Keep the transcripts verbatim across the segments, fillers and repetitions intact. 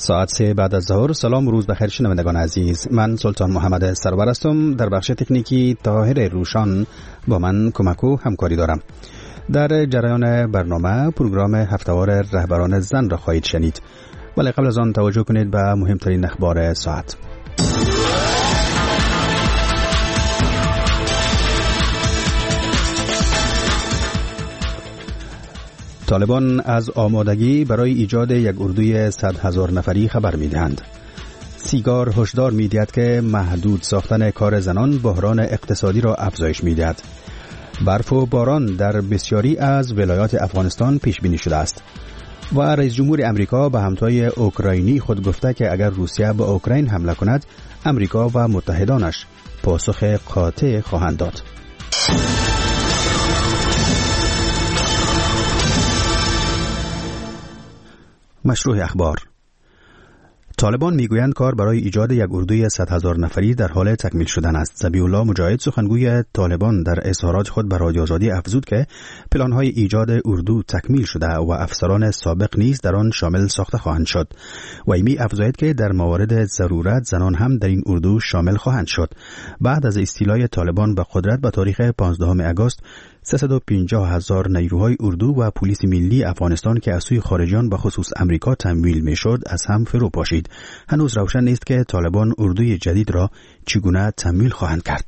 ساعت سه بعد از ظهر. سلام و روز بخیر شنوندگان عزیز، من سلطان محمد سرور هستم. در بخش تکنیکی طاهر روشان با من کمک و همکاری دارم. در جریان برنامه پروگرام هفته‌وار رهبران زن را خواهید شنید، ولی قبل از آن توجه کنید به مهمترین اخبار ساعت. طالبان از آمادگی برای ایجاد یک اردوی صد هزار نفری خبر می‌دهند. سیگار هشدار می‌دهد که محدود ساختن کار زنان بحران اقتصادی را افزایش می‌دهد. برف و باران در بسیاری از ولایات افغانستان پیش بینی شده است. و رئیس جمهور امریکا به همتای اوکراینی خود گفته که اگر روسیه به اوکراین حمله کند، امریکا و متحدانش پاسخ قاطع خواهند داد. مشروع اخبار. طالبان میگویند کار برای ایجاد یک اردوی صد هزار نفری در حال تکمیل شدن است. ذبیح الله مجاهد سخنگوی طالبان در اظهارات خود به رادیو آزادی افزود که پلان‌های ایجاد اردو تکمیل شده و افسران سابق نیز در آن شامل ساخته خواهند شد. و می افزاید که در موارد ضرورت زنان هم در این اردو شامل خواهند شد. بعد از استیلای طالبان به قدرت به تاریخ پانزدهم آگوست، سیصد و پنجاه هزار نیروهای اردو و پلیس ملی افغانستان که از سوی خارجیان به خصوص امریکا تمویل میشد از هم فرو پاشید. هنوز روشن نیست که طالبان اردوی جدید را چگونه تمویل خواهند کرد.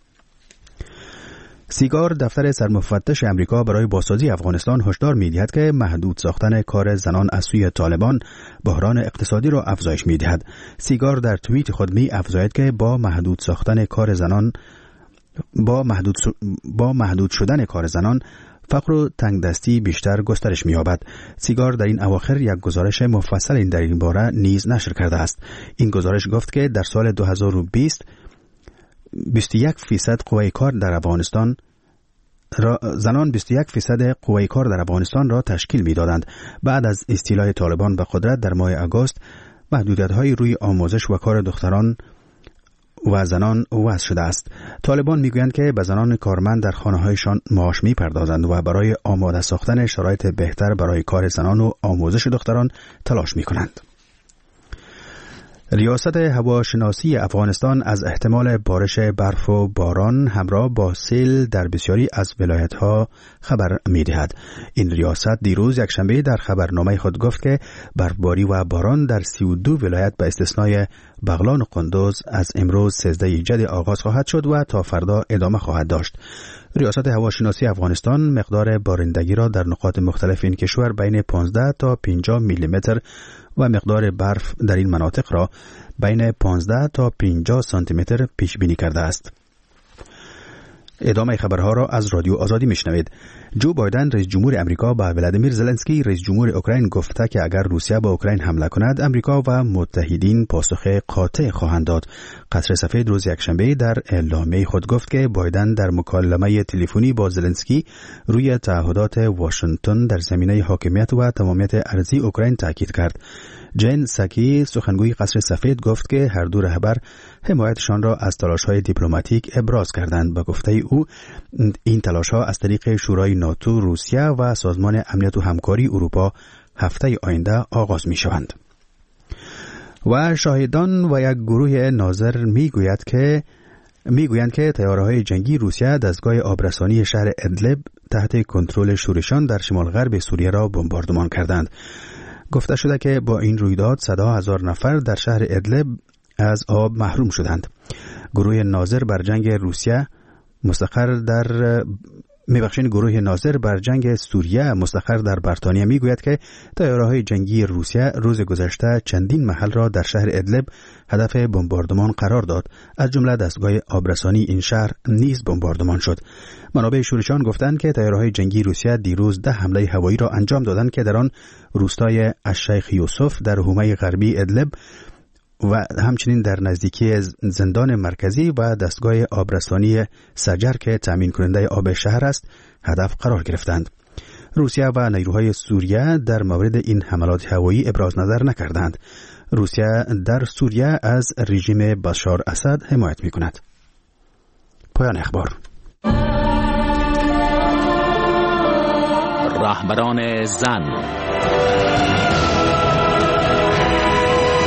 سیگار دفتر سرمفتش امریکا برای بازسازی افغانستان هشدار می‌دهد که محدود ساختن کار زنان از سوی طالبان بحران اقتصادی را افزایش می‌دهد. سیگار در توییت خود می افزاید که با محدود ساختن کار زنان با محدود با محدود شدن کار زنان فقر و تنگدستی بیشتر گسترش می‌یابد. سیگار در این اواخر یک گزارش مفصل در این باره نیز نشر کرده است. این گزارش گفت که در سال دو هزار و بیست بیست و یک فیصد قوه کار در افغانستان را زنان بیست و یک فیصد قوه کار در افغانستان را تشکیل می‌دادند. بعد از استیلای طالبان به قدرت در ماه آگوست، محدودیت‌های روی آموزش و کار دختران و زنان وضع شده است. طالبان میگویند که به زنان کارمند در خانه‌هایشان معاش می‌پردازند و برای آماده ساختن شرایط بهتر برای کار زنان و آموزش دختران تلاش می‌کنند. ریاست هواشناسی افغانستان از احتمال بارش برف و باران همراه با سیل در بسیاری از ولایت‌ها خبر می‌دهد. این ریاست دیروز یکشنبه در خبرنامه خود گفت که برفباری و باران در سی و دو ولایت به استثنای بغلان و قندوز از امروز سیزده جد آغاز خواهد شد و تا فردا ادامه خواهد داشت. ریاست هواشناسی افغانستان مقدار بارندگی را در نقاط مختلف این کشور بین پانزده تا پنجاه میلی متر و مقدار برف در این مناطق را بین پانزده تا پنجاه سانتی متر پیش بینی کرده است. ادامه خبرها را از رادیو آزادی میشنوید. جو بایدن رئیس جمهور امریکا به ولادیمیر زلنسکی رئیس جمهور اوکراین گفته که اگر روسیه به اوکراین حمله کند، امریکا و متحدین پاسخ قاطع خواهند داد. قصر سفید روز یکشنبه در اعلامیه خود گفت که بایدن در مکالمه تلفنی با زلنسکی روی تعهدات واشنگتن در زمینه حاکمیت و تمامیت ارضی اوکراین تاکید کرد. جین ساکی سخنگوی قصر سفید گفت که هر دو رهبر حمایتشان را از تلاش‌های دیپلماتیک ابراز کردند. به گفته او این تلاش‌ها از طریق شورای ناتو، روسیه و سازمان امنیت و همکاری اروپا هفته آینده آغاز می‌شوند. و شاهدان و یک گروه ناظر می‌گوید که میگویند که طیاره‌های جنگی روسیه دستگاه آبرسانی شهر ادلب تحت کنترل شورشیان در شمال غرب سوریه را بمباردمان کردند. گفته شده که با این رویداد صدها هزار نفر در شهر ادلب از آب محروم شدند. گروه ناظر بر جنگ روسیه مستقر در میبخشین گروه ناظر بر جنگ سوریه مستقر در بریتانیا میگوید که طیاره‌های جنگی روسیه روز گذشته چندین محل را در شهر ادلب هدف بمباردمان قرار داد. از جمله دستگاه آبرسانی این شهر نیز بمباردمان شد. منابع شورشیان گفتند که طیاره‌های جنگی روسیه دیروز ده حمله هوایی را انجام دادند که در آن روستای الشیخ یوسف در حومه غربی ادلب و همچنین در نزدیکی زندان مرکزی و دستگاه آبرسانی سجر که تامین کننده آب شهر است هدف قرار گرفتند. روسیه و نیروهای سوریه در مورد این حملات هوایی ابراز نظر نکردند. روسیه در سوریه از رژیم بشار اسد حمایت می‌کند. پایان اخبار. رهبران زن.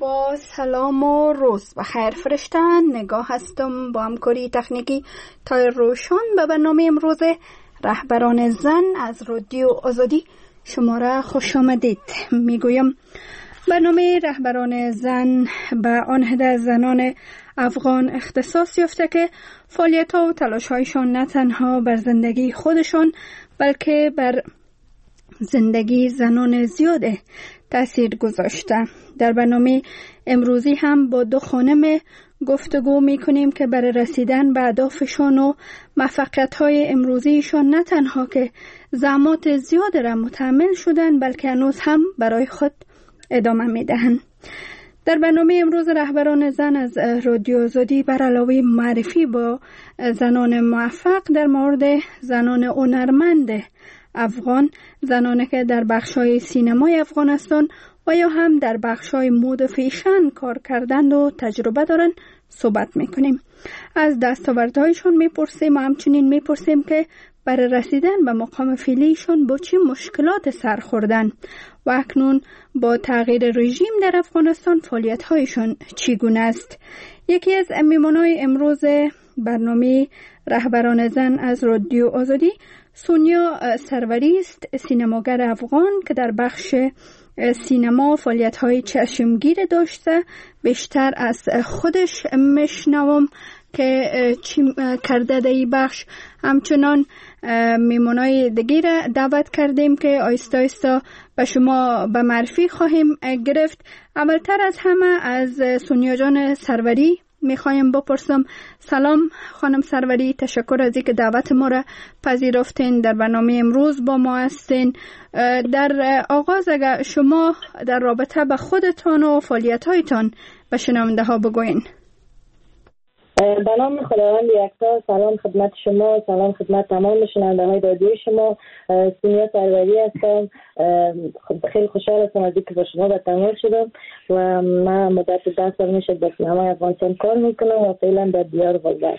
با سلام و روز بخیر فرشتن. نگاه هستم با همکاری تکنیکی تا روشن به برنامه امروز رهبران زن از رادیو آزادی. شما را خوش آمدید. میگویم برنامه رهبران زن به آن عده زنان افغان اختصاص یافته که فعالیت ها و تلاش هایشان نه تنها بر زندگی خودشان بلکه بر زندگی زنان زیاده تأثیر گذاشته. در برنامه امروزی هم با دو خانم گفتگو می کنیم که برای رسیدن به اهدافشان و موفقیت های امروزیشان نه تنها که زحمات زیاد را متحمل شدن بلکه هنوز هم برای خود ادامه می دهند. در برنامه امروز رهبران زن از رادیو آزادی بر علاوه معرفی با زنان موفق در مورد زنان هنرمند افغان، زنانی که در بخش‌های سینمای افغانستان و یا هم در بخش‌های مد و فیشن کار کردند و تجربه دارند صحبت می‌کنیم. از دستاوردهایشان می‌پرسیم و همچنین می‌پرسیم که برای رسیدن به مقام فعلیشان با چه مشکلات سر خوردن و اکنون با تغییر رژیم در افغانستان فعالیت‌هایشان چگونه است. یکی از میهمانان امروز برنامه رهبران زن از رادیو آزادی سونیا سروری است، سینماگر افغان که در بخش سینما فعالیت‌های چشمگیر داشته. بیشتر از خودش میشنوم که چی کرده در این بخش. همچنان میمونای دیگه را دعوت کردیم که آیستا آیستا به شما به معرفی خواهیم گرفت. اولتر از همه از سونیا جان سروری میخوایم بپرسم. سلام خانم سروری، تشکر از اینکه دعوت ما را پذیرفتین، در برنامه امروز با ما هستین. در آغاز اگر شما در رابطه به خودتان و فعالیت‌هایتان به شنونده ها بگوین. به نام خداوند یکتا، سلام خدمت شما، سلام خدمت تمام شنونده های رادیو شما. سونیا سروری هستم. خیلی خوشحال هستم از اینکه با شما به تماس شدم و من مدت ده سال میشه در سینمای افغانستان کار میکنم و فعلا در دیار ولگرد.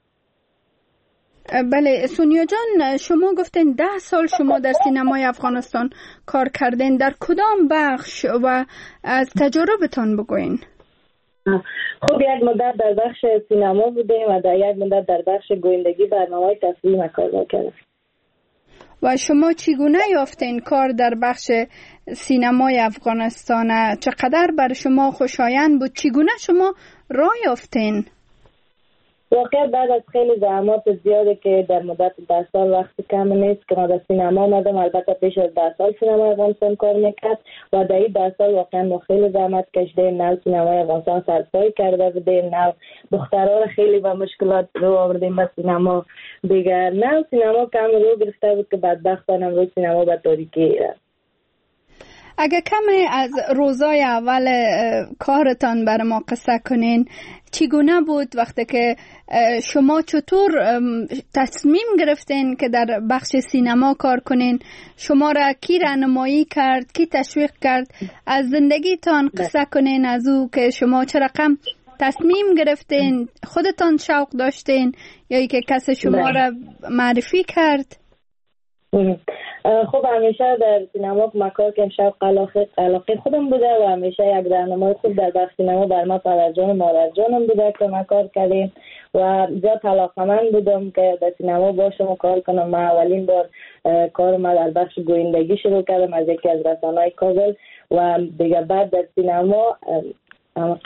بله سونیا جان، شما گفتین ده سال شما در سینمای افغانستان کار کردین. در کدام بخش و از تجربتان بگوین؟ خب یک مدت در بخش سینما بودیم و در یک مدت در بخش گویندگی برنامه‌های تصویری کار کردیم. و شما چگونه یافتین کار در بخش سینمای افغانستان؟ چقدر بر شما خوشایند بود؟ چگونه شما راه یافتین؟ واقعا بعد از خیلی زحمات زیاده که در مدت ده سال وقت کم نیست که ما در سینما آمدم. البته پیش از ده سال سینما افغانستان کار میکرد و در این ده سال واقعا ما خیلی زحمت کشیدیم. نو سینمای افغانستان سرپای کرده بودیم، نو دخترها خیلی با مشکلات رو آوردیم به سینما دیگر، نو سینما کم رو گرفته بود که بدبختانه امروز سینما به تاریکی رفت. اگه کمی از روزای اول کارتان بر ما قصه کنین، چگونه بود وقتی که شما چطور تصمیم گرفتین که در بخش سینما کار کنین؟ شما را کی راهنمایی کرد، کی تشویق کرد؟ از زندگیتان قصه کنین، از او که شما چه رقم تصمیم گرفتین، خودتان شوق داشتین یا ای که کسی شما را معرفی کرد؟ خب همیشه در سینما که کار کردم شوق علاقه خودم بوده و همیشه یک راهنمای خوب در بخش سینما بر ما پدر جان و مادر جانم بوده که ما کار کردیم و زیاد علاقه‌مند بودم که در سینما باشم و کار کنم. من اولین بار کار ما در بخش گویندگی شروع کردم از یکی از رسانه‌های کابل و دیگه بعد در سینما هم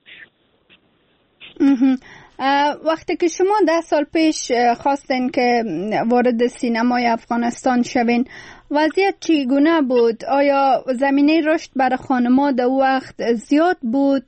وقتی که شما ده سال پیش خواستین که وارد سینمای افغانستان شوین، وضعیت چگونه بود؟ آیا زمینه رشد برای خانم‌ها در وقت زیاد بود؟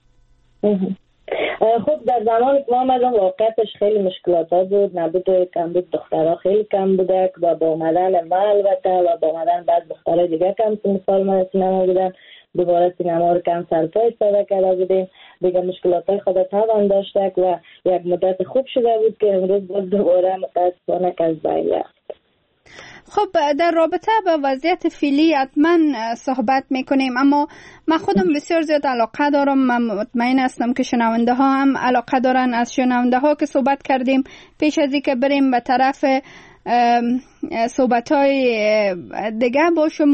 خب در زمان که ما آمدم واقعیتش خیلی مشکلات ها بود، نبود کم بود، دخترها خیلی کم بوده و با اومدن ما البته و با اومدن بعض دخترها دیگه کم مثال ما سینما بودن، دوباره سینما رو کم سرپای استفاده کرده بودیم دیگه، مشکلات های خود تاوان داشته و یک مدت خوب شده بود که امروز باز دوباره متاسفانه که از بین رفت. خب در رابطه با وضعیت فعلی حتما صحبت میکنیم، اما من خودم بسیار زیاد علاقه دارم، من مطمئن هستم که شنونده ها هم علاقه دارن. از شنونده ها که صحبت کردیم پیش از اینکه بریم به طرف صحبت های دیگه با شما،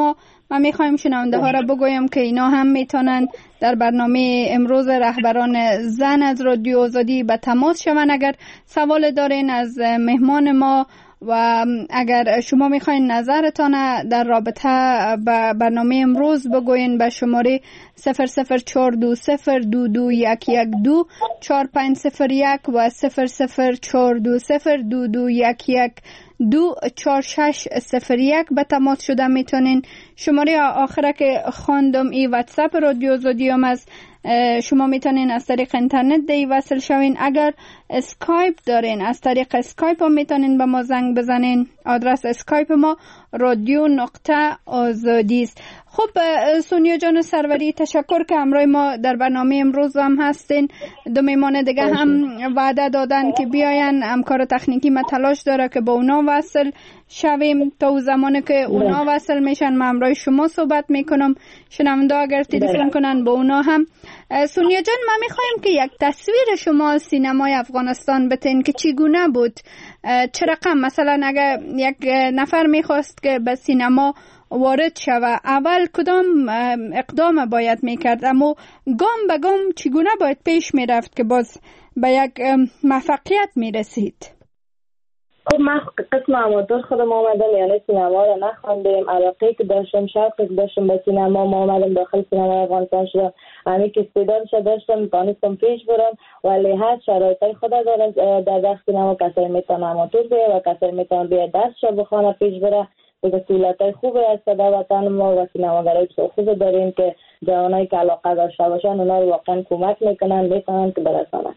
من میخوایم شنونده ها را بگویم که اینا هم میتونن در برنامه امروز رهبران زن از رادیو آزادی به تماس شوند اگر سوال دارین از مهمان ما، و اگر شما میخواین نظرتان در رابطه با برنامه امروز بگوین به شماره صفر صفر چهار دو صفر دو دو یک یک دو چهار پنج صفر یک و صفر صفر چهار دو صفر دو دو یک یک دو چهار شش صفر یک به تماس شده میتونین. شماره آخره که خواندم ای واتساپ رادیو آزادی هم از شما میتونین از طریق اینترنت دی وصل شوین. اگر اسکایپ دارین از طریق اسکایپ هم میتونین به ما زنگ بزنین. آدرس اسکایپ ما رادیو نقطه آزادی است. خب سونیا جان سروری، تشکر که همراه ما در برنامه امروز هم هستین. دو مهمان دیگه هم وعده دادن که بیاین، همکار تکنیکی ما تلاش داره که با اونا وصل شویم. تا اون زمانی که اونا وصل میشن من همراه شما صحبت میکنم. شنونده اگر تلفن کنن با اونا هم. سونیا جان، ما میخوایم که یک تصویر شما سینمای افغانستان بتین که چگونه بود، چه رقم، مثلا اگر یک نفر میخواست که به سینما وارد شوه اول کدام اقدام باید میکرد، اما گام به گام چگونه باید پیش میرفت که باز به یک موفقیت میرسید؟ خب من قسم اماتور خودم آمدم، یعنی سینما رو نخواندیم. علاقه که داشتم، شوقی که داشتم به سینما، ما آمدم داخل سینما افغانستان شدم. همین که استعدادش داشتم تانستم پیش برم، ولی هر شرایطی خدا داره در داخل سینما. کسایی میتونن اماتور بیه و کسایی میتونن بیه درسش بخونه پیش بره. دیگه سهولت‌های خوبی هست در وطن ما و سینماگرای خوبی داریم که جوانایی که علاقه داشته باشن اونا رو واقعا کمک میکنن میتونن که برسانن.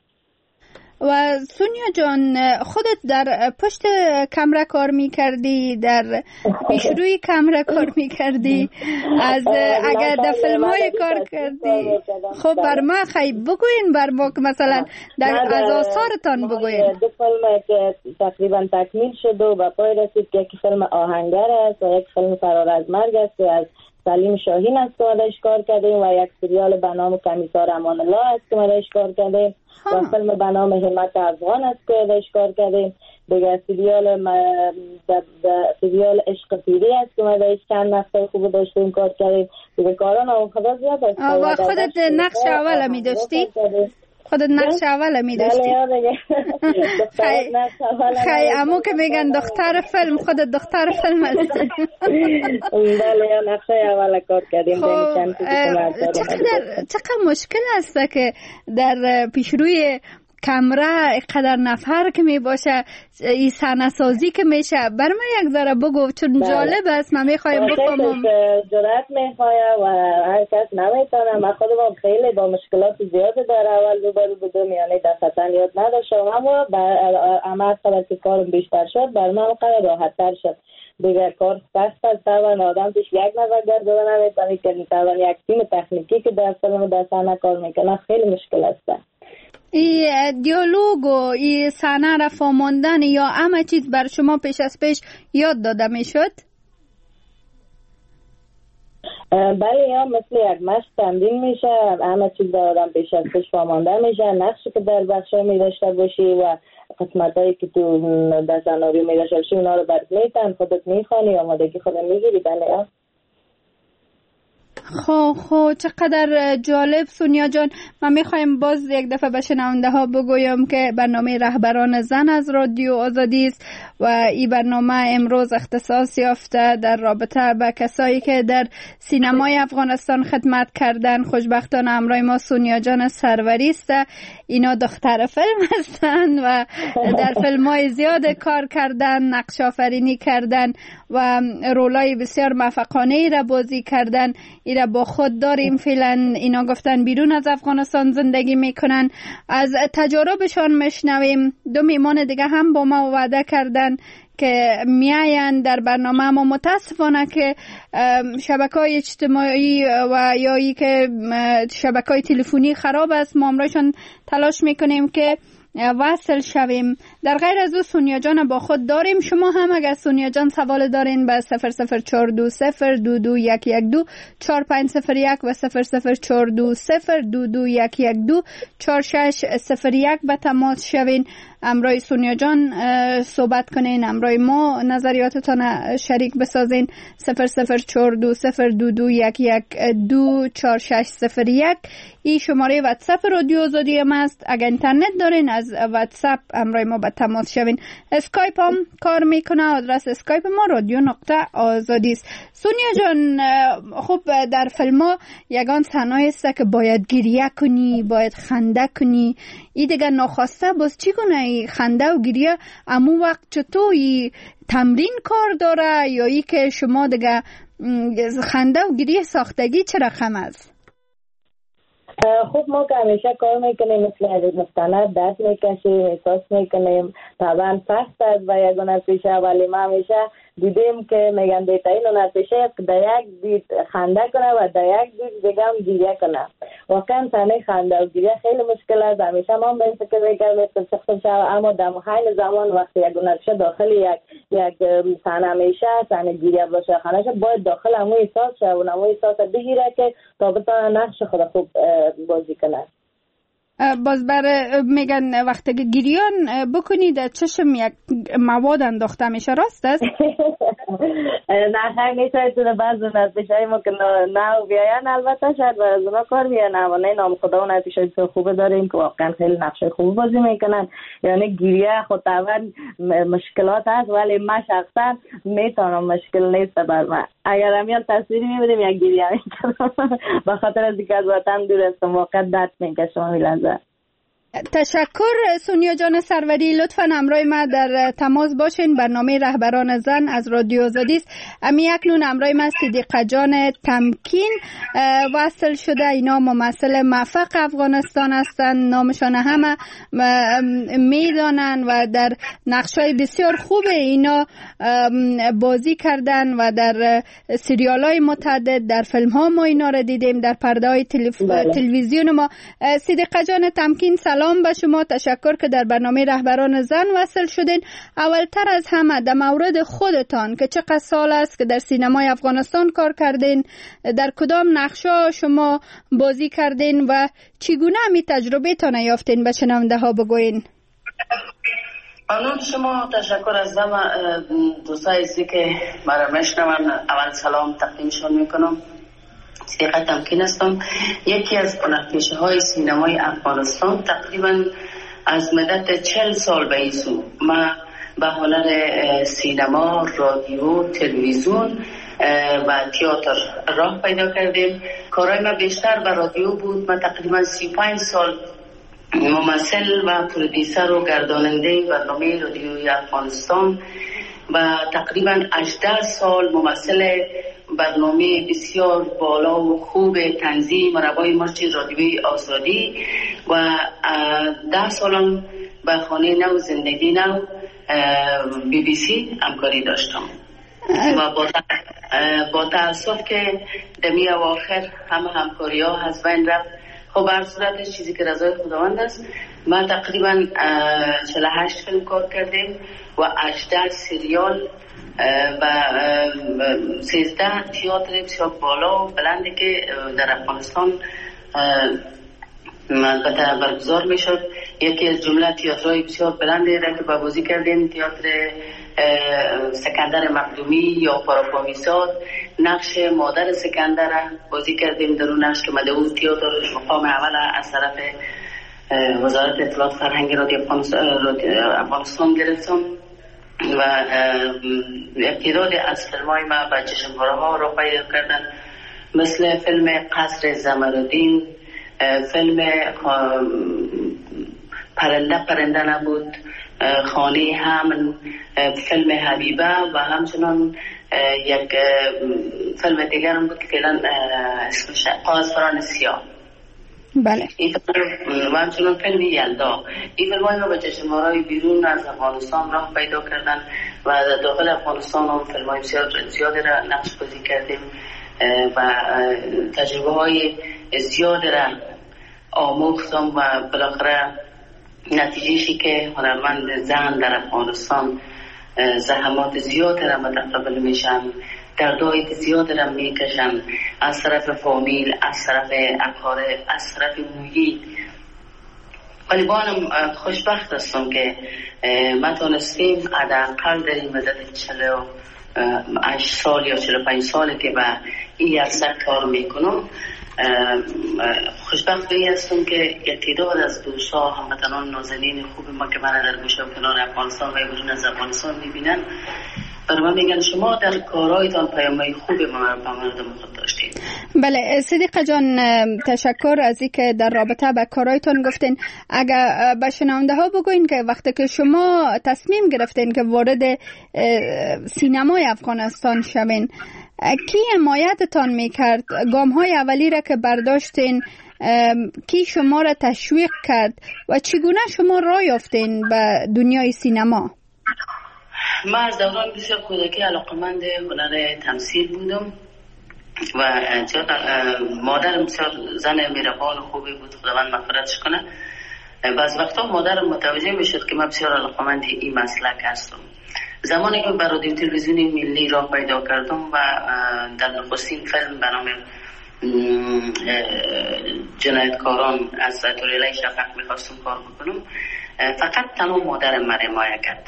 و سونیا جان، خودت در پشت کامرا کار میکردی، در پیشروی کامرا کار میکردی، از اگر در فیلم های کار کردی، خب بر ما خیلی بگوین، بر ما که مثلا در از آثارتان بگوین. دو فیلم که تقریبا تکمیل شد و به پای رسید که یک فیلم آهنگر است و یک فیلم فرار از مرگ است که از سلیم شاهین است که ما کار کردیم و یک سریال به نام کمیسار امان الله است که ما کار کردیم و فیلم به نام همت افغان است که ما کار کردیم. دیگه سریال سریال عشق پیری است که ما چند نقشه خوب داشتیم کار کردیم. دیگه کاران او خدا زیاد است. و خودت نقش اول می داشتی؟ خودت نقش اول می داشتی؟ خیلی امو که میگن دختر فیلم، خودت دختر فیلم هستی. بله نقش اول کار کردیم. چقدر چقدر مشکل است که در پیشروی کامرا قدر نفر که می باشه، این صحنه سازی که میشه، بر من یک ذره بگو چون جالب است. من میخوایم بفهمم. جرأت میخواد و هر کس نمیتونه. من خودم خیلی با مشکلات زیاد در اول روبرو بودم، یعنی دفعتا یاد نداشتم، اما اما قدر که کارم بیشتر شد بر من قدر راحت تر شد. دیگر کار سخت است و آدم پیش یک نفر گردو نمیتونه که میتونه یک تیم تکنیکی که در فیلم در صحنه کار میکنه خیلی مشکل است. ای دیالوگ و ای صحنه را فهماندن یا همه چیز بر شما پیش از پیش یاد داده میشد؟ بله، یا مثل یک مشق تمرین میشه، همه چیز در آدم پیش از پیش فهمانده میشه. نقشی که در بخشا میداشته باشی و قسمت هایی که تو در سناریو میداشته باشی اونا رو برد میتن، خودت میخوانی، آمادگی خودت میگیری. بله یا خب خب چقدر جالب سونیا جان. من میخوایم باز یک دفعه به شنونده ها بگویم که برنامه رهبران زن از رادیو آزادی است و این برنامه امروز اختصاص یافته در رابطه با کسایی که در سینمای افغانستان خدمت کردن. خوشبختانه همراه ما سونیا جان سروری است. اینا دختر فیلم هستن و در فیلم های زیاد کار کردن، نقش آفرینی کردن و رولای بسیار موفقانه ای را بازی کردن. اینا با خود داریم فعلا. اینا گفتن بیرون از افغانستان زندگی میکنن. از تجاربشان میشنویم. دو میمان دیگه هم با ما وعده کردن که میاین در برنامه، اما متاسفانه که شبکه‌های اجتماعی و یا ای که شبکه‌های تلفنی خراب است. ما امروزشان تلاش میکنیم که وصل شویم. در غیر از او سونیا جان با خود داریم. شما هم اگر سونیا جان سوال دارین به صفر صفر چهار دو صفر دو دو یک یک دو چهار پنج صفر یک و صفر صفر چهار دو صفر دو دو یک یک دو چهار شش صفر یک به تماس شوین، امرای سونیا جان صحبت کنین، امرای ما نظریاتتان شریک بسازین. صفر صفر چهار دو صفر دو دو یک یک دو چهار شش صفر یک این شماره واتساپ رادیو آزادی ما است. اگر اینترنت دارین از واتساپ امرای ما به تماس شوین. اسکایپ هم کار میکنه، آدرس اسکایپ ما رادیو نقطه آزادی است. سونیا جان، خب در فیلم ها یگان صحنه است که باید گریه کنی، باید خنده کنی، این دیگه ناخواسته باز چی کنه خنده و گریه امو وقت چطور تمرین کار داره یا ای که شما دیگه خنده و گریه ساختگی چه رقم است؟ خب ما که همیشه کار میکنیم مثل از مستند درد میکشیم، احساس میکنیم، طبعا سخت است و یک هنرپیشه، ولی ما همیشه دیدیم که میگن بهترین هنرپیشه در یک دید خنده کنه و در یک دید دیگه هم گریه کنه. واقعا صحنه خنده و گریه خیلی مشکل است. همیشه ما به این فکر میکردیم که سخت شد، اما در حین زمان وقتی یک هنرپیشه داخل یک یک صحنه میشه، صحنه گریه باشه، خنده باید داخل همون احساس شه و همون احساس بگیره که تا بتونه نقش خود خوب بازی کنه. باز بر میگن وقتی که گریان بکنید چشم یک مواد انداخته میشه، راست است؟ نه خیلی نیست، تو بعض نرپیشه‌های ما که نه بیاین البته شاید برای اونا کار بیان، اما نه نام خدا و نرپیشه‌های خوبه داریم که واقعا خیلی نقش خوب بازی میکنن. یعنی گریه خود طبعا مشکلات هست، ولی من شخصا میتونم، مشکل نیست بر من. اگر همیان تصویری میبینیم یک گریه میکنم به خاطر از اینکه از وطن دور هستم، واقعا درد میکشم میلنزه. تشکر سونیا جان سروری، لطفاً همراه ما در تماس باشین. برنامه رهبران زن از رادیو آزادی است. امی اکنون همراه ما صدیقه جان تمکین وصل شده. اینا ممثل موفق افغانستان هستند، نامشان همه میدانند و در نقشای بسیار خوب اینا بازی کردن و در سریال های متعدد، در فیلم ها ما اینا را دیدیم، در پرده های تلف... تلویزیون ما. صدیقه جان تمکین، سلام به شما، تشکر که در برنامه رهبران زن وصل شدین. اولتر از همه در مورد خودتان که چقدر سال است که در سینمای افغانستان کار کردین، در کدام نقشا شما بازی کردین و چگونه همی تجربه تان یافتین به شنونده ها بگوین؟ ممنون شما، تشکر از همه دوستای عزیزی که مرا میشنون. اول سلام تقدیمشون میکنم. صدیقه تمکین هستم، یکی از هنرپیشه های سینمای افغانستان. تقریبا از مدت چهل سال به این سو ما به هنر سینما، رادیو، تلویزیون و تئاتر راه پیدا کردیم. کارهای ما بیشتر به رادیو بود. من تقریبا سی و پنج سال ممثل و پرودیسر و گرداننده برنامه رادیویی افغانستان و تقریبا هجده سال ممثل برنامه بسیار بالا و خوب تنظیم مربای مرچ رادیویی آزادی و ده سالم به خانه نو زندگی نو بی بی سی همکاری داشتم و با با تاسف که دمی اواخر همه همکاری ها از بین رفت. خب هر صورتش چیزی که رضای خداوند است. ما تقریبا چهل و هشت فیلم کار کردیم و هجده سریال و سیزده تئاتر بسیار بالا و بلندی که در افغانستان البته برگزار می شد. یکی از جمله تئاترهای بسیار بلندی را که بازی کردیم، تئاتر سکندر مقدومی یا پاراپامیزاد، نقش مادر سکندر را بازی کردیم. در اون نقش که مدعو تئاتر مقام اول از طرف وزارت اطلاعات فرهنگ رادیو افغانستان گرفتم و اقتداد از فیلمای ما به چشم‌ها ها را پیدا کردن، مثل فیلم قصر زمرالدین، فیلم پرنده پرنده نبود، خانه همن، فیلم حبیبه و همچنان یک فیلم دیگر هم بود که فعلا اسمش قاصران سیاه. بله. و همچنان فیلم یلدا. این فیلم های ما به چشم‌های بیرون از افغانستان راه پیدا کردن و داخل افغانستان هم فیلم های بسیار زیادی را نقش بازی کردیم و تجربه های زیادی را آموختم و بالاخره نتیجهشی که هنرمند زن در افغانستان زحمات زیاد را متقبل میشن، دردهای زیاد را میکشن، از طرف فامیل، از طرف اقارب، از طرف محیط. ولی با هم خوشبخت هستم که ما تونستیم حداقل در این مدت چهل و هشت سال یا چهل و پنج سالی که به این عرصه کار میکنم، خوشبخت بایی هستم که یک تعداد از دوستا هموطنان نازنین خوب ما که من در گوشه و کنار افغانستان و بیرون از افغانستان میبینن، برای من میگن شما در کارهایتان پیام‌های خوب ما به مردم خود داشتین. بله صدیقه جان، تشکر از اینکه در رابطه به کارهایتان گفتین. اگر به شنونده ها بگوین که وقتی که شما تصمیم گرفتین که وارد سینمای افغانستان شوین، کی حمایتتان میکرد؟ گام های اولی را که برداشتین کی شما را تشویق کرد و چگونه شما راه یافتین به دنیای سینما؟ من از دوران بسیار کودکی علاقمند هنر تمثیل بودم و مادرم بسیار زن مهربان و خوبی بود، خداوند مغفرتش کنه. بعض وقتا مادرم متوجه میشد که من بسیار علاقمند این مسلک هستم. زمانی که برای رادیو تلویزیون ملی راه پیدا کردم و در نخستین فیلم به نام جنایتکاران از توریلای شفق میخواستم کار بکنم، فقط تنها مادرم من حمایت کرد.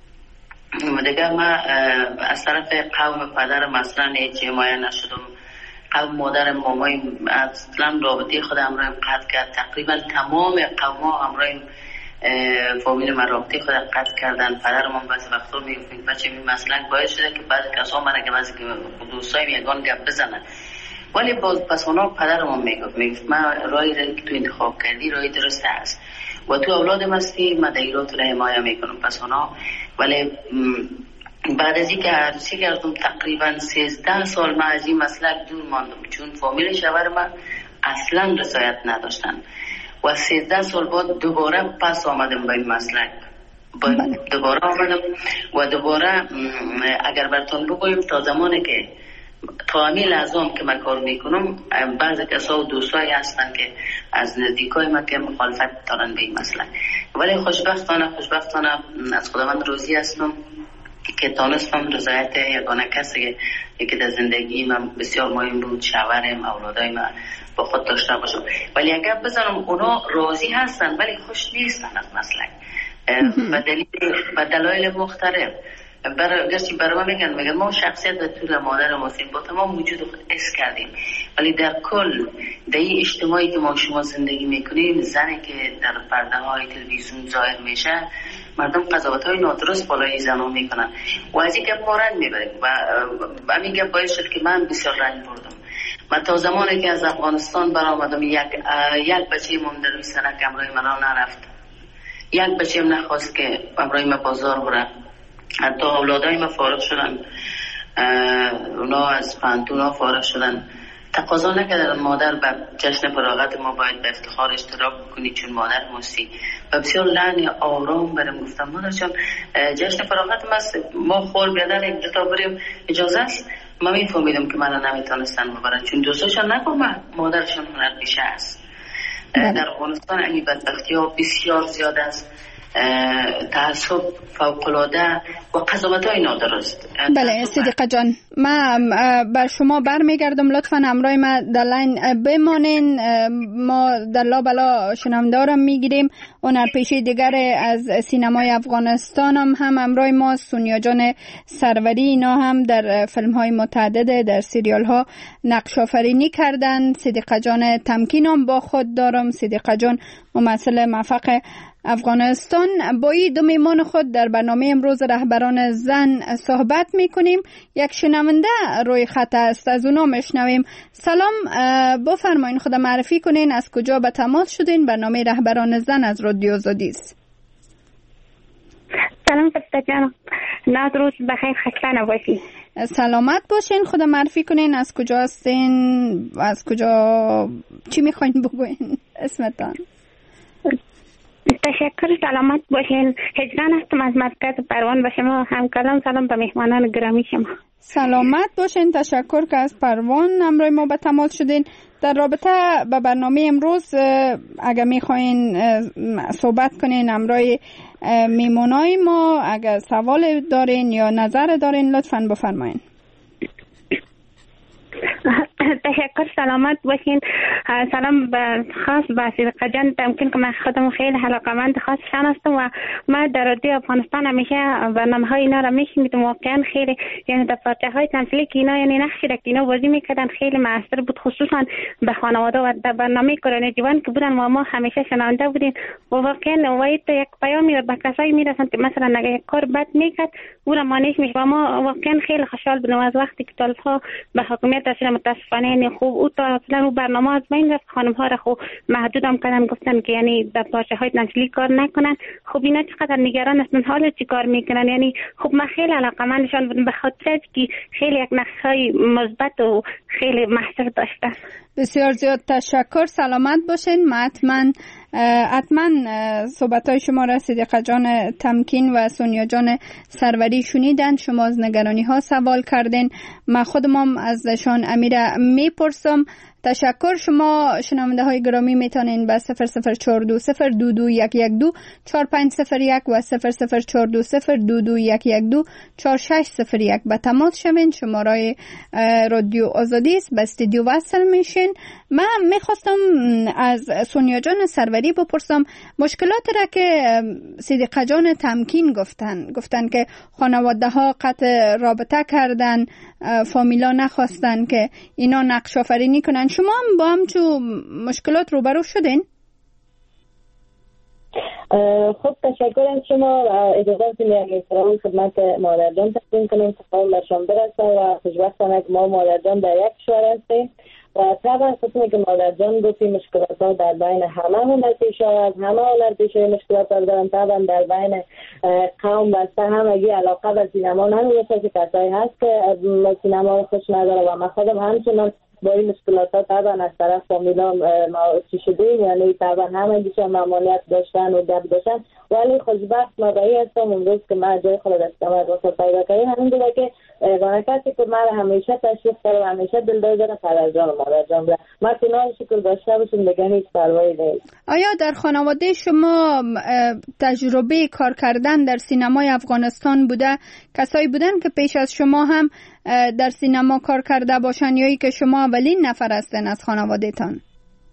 دیگه من از طرف قوم پدرم اصلا هیچ حمایت نشدم. قوم مادرم مامای اصلا رابطه خود همراهیم قطع کرد. تقریبا تمام قوم ها همراهیم فامیل من رابطه خود قطع کردن. پدرم هم بعضی وقتا میگفت بچه این مسلک باعث شده که بعضی کسا من اگه بعضی دوستای یگان گپ بزنن، ولی باز پس اونا پدرم هم میگفت میگفت من راهی را که تو انتخاب کردی راهی درسته است و تو اولادم هستی، من دایرات را حمایت میکنم. پس اونا ولی بعد از اینکه عروسی کردم تقریبا سیزده سال من از این مسلک دور ماندم، چون فامیل شوهر من اصلا رضایت نداشتن و سیزده سال بعد دوباره پس آمدم به این مسلک. دوباره آمدم و دوباره اگر براتون بگویم تا زمانی که تا همین لحظه که من کار میکنم بعضی کسا و دوستایی هستن که از نزدیکای من که مخالفت دارن به این مسئله، ولی خوشبختانه خوشبختانه از خداوند راضی هستم که تانستم رضایت یگانه کسی که در زندگی من بسیار مهم بود، شوهرم، اولادای من با خود داشته باشم. ولی اگر بزنم اونا راضی هستن ولی خوش نیستن از مسئله به دلیل به دلایل مختلف. برای گرچه برای ما میگن میگن ما شخصیت در طول مادر ماسیم با تمام وجود خود اس کردیم، ولی در کل در این اجتماعی که ما شما زندگی میکنیم، زنی که در پرده های تلویزیون ظاهر میشه، مردم قضاوت های نادرست بالای زنها میکنن و از این گپ ما رنج میبریم و همین گپ باعث شد که من بسیار رنج بردم. من تا زمانی که از افغانستان برآمدم یک یک بچه من در روی سرک همراه من نرفت، یک بچه من نخواست که همراه من بازار بره. حتی اولادای ما فارغ شدن، اونا از پانتونا فارغ شدن، تقاضا نکردن مادر به جشن فراغت ما باید به افتخار اشتراک بکنی چون مادر ماستی و بسیار لحن آرام برم گفتم مادر جان جشن فراغت ما ما خور بیادر یک دتا بریم اجازه است. من میفهمیدم که من نمیتونستن ببرن چون دوستاشان نفهمه مادرشان هنر پیشه است. در افغانستان این بدبختی ها بسیار زیاد است، تعصب فوق‌العاده و قضاوت‌های نادرست. بله صدیقه جان، من بر شما برمیگردم، لطفاً همراه ما در لاین بمانین. ما در لابلا شنوندارم میگیریم. هنرپیشه دیگر از سینمای افغانستان هم هم همراه ما، سونیا جان سروری. اینا هم در فیلم های متعدد در سریال ها نقش آفرینی کردن. صدیقه جان تمکین هم با خود دارم. صدیقه جان ممثل موفق افغانستان. با این دو میمان خود در برنامه امروز رهبران زن صحبت میکنیم. یک شنونده روی خط است، از اونا میشنویم. سلام، بفرمایین خود معرفی کنین، از کجا به تماس شدین؟ برنامه رهبران زن از رادیو آزادی است. سلام سفته جان، ناز روز بخیر، خسته نباشی. سلامت باشین. خود معرفی کنین، از کجا هستین، از کجا چی میخواین بگوین، اسمتان؟ تشکر، سلامت باشین. هجران هستم از مرکز پروان. به شما همکاران سلام، به مهمانان گرامی شما. سلامت باشین، تشکر که از پروان همراه ما به تماس شدین. در رابطه به برنامه امروز اگر میخواین صحبت کنین همراه میمونای ما، اگر سوال دارین یا نظر دارین لطفاً بفرمایین. تشکر، سلامت باشین. سلام به خاص به صدیقه جان تمکین که من خودم خیلی علاقه‌مند خاص شان هستم و ما در رادیو افغانستان همیشه برنامه‌های اینا را میشنیدم. واقعا خیلی یعنی در پارچه‌های تمثیلی که اینا یعنی نقشی را که اینا بازی میکردن خیلی موثر بود، خصوصا به خانواده و در برنامه کورن جوان که بودن و ما همیشه شنونده بودیم و واقعا وایت یک پیامی را به کسایی میرسند که مثلا اگه یک کار بد میکرد او را مانعش میشه و ما واقعا خیلی خوشحال بودیم از وقتی که طالب‌ها به حکومت رسیدن. متاسفانه یعنی خوب او تا اصلا او برنامه از بین رفت، خانم ها را خوب محدود هم کردن، گفتن که یعنی در پارچه های تمثیلی کار نکنن. خب اینا چقدر نگران هستن حالا چی کار میکنن. یعنی خب من خیلی علاقه‌مندشان بودم به خاطر که خیلی یک نقش های مثبت و خیلی محصر داشتن. بسیار زیاد تشکر، سلامت باشین. ما حتما حتما صحبت های شما را صدیقه جان تمکین و سونیا جان سروری شنیدن. شما از نگرانی ها سوال کردین، من خودم ازشان امیره میپرسم. تشکر. شما شنونده های گرامی میتونین به صفر صفر چهار دو صفر دو دو یک یک دو چهار پنج صفر یک و صفر صفر چهار دو صفر دو دو یک یک دو چهار شش صفر یک به تماس شوین. شماره رادیو آزادی است، به استودیو وصل میشین. من میخواستم از سونیا جان سروری بپرسم مشکلات را که صدیقه جان تمکین گفتن گفتن که خانواده ها قطع رابطه کردن، فامیلا نخواستن که اینا نقش آفرینی کنن. شما هم با همچو مشکلات روبرو شدین؟ خب تشکر از شما و اجازه بدید یک احترام خدمت مادر جان تقدیم کنیم که قول برشان برسه و خوشبختانه که ما مادر جان در یک کشور هستیم و طبعا خصوصا که مادر جان گفتی مشکلات ها در بین همه هنر پیشه از همه هنر پیشه مشکلات ها دارن. طبعا در بین قوم بسته همگی علاقه به سینما نمیرسه که کسایی هست که سینما رو خوش نداره و من خودم همچنان با این مشکلات ها طبعا از طرف فامیلا ما چی شدیم، یعنی طبعا همه دیشان ممانعت داشتن و گپ داشتن، ولی خوشبخت مادری هستم امروز که من جای خود استماعت واسه پیدا کردیم. همین بوده که قانکتی که من همیشه تشریف داره و همیشه دلدار داره پدر جان و مادر جان بوده. من کنار شکل داشته باشیم بگن هیچ پروایی نیست. آیا در خانواده شما تجربه کار کردن در سینمای افغانستان بوده؟ کسایی بودن که پیش از شما هم در سینما کار کرده باشن یا ای که شما اولین نفر هستن از خانواده تان؟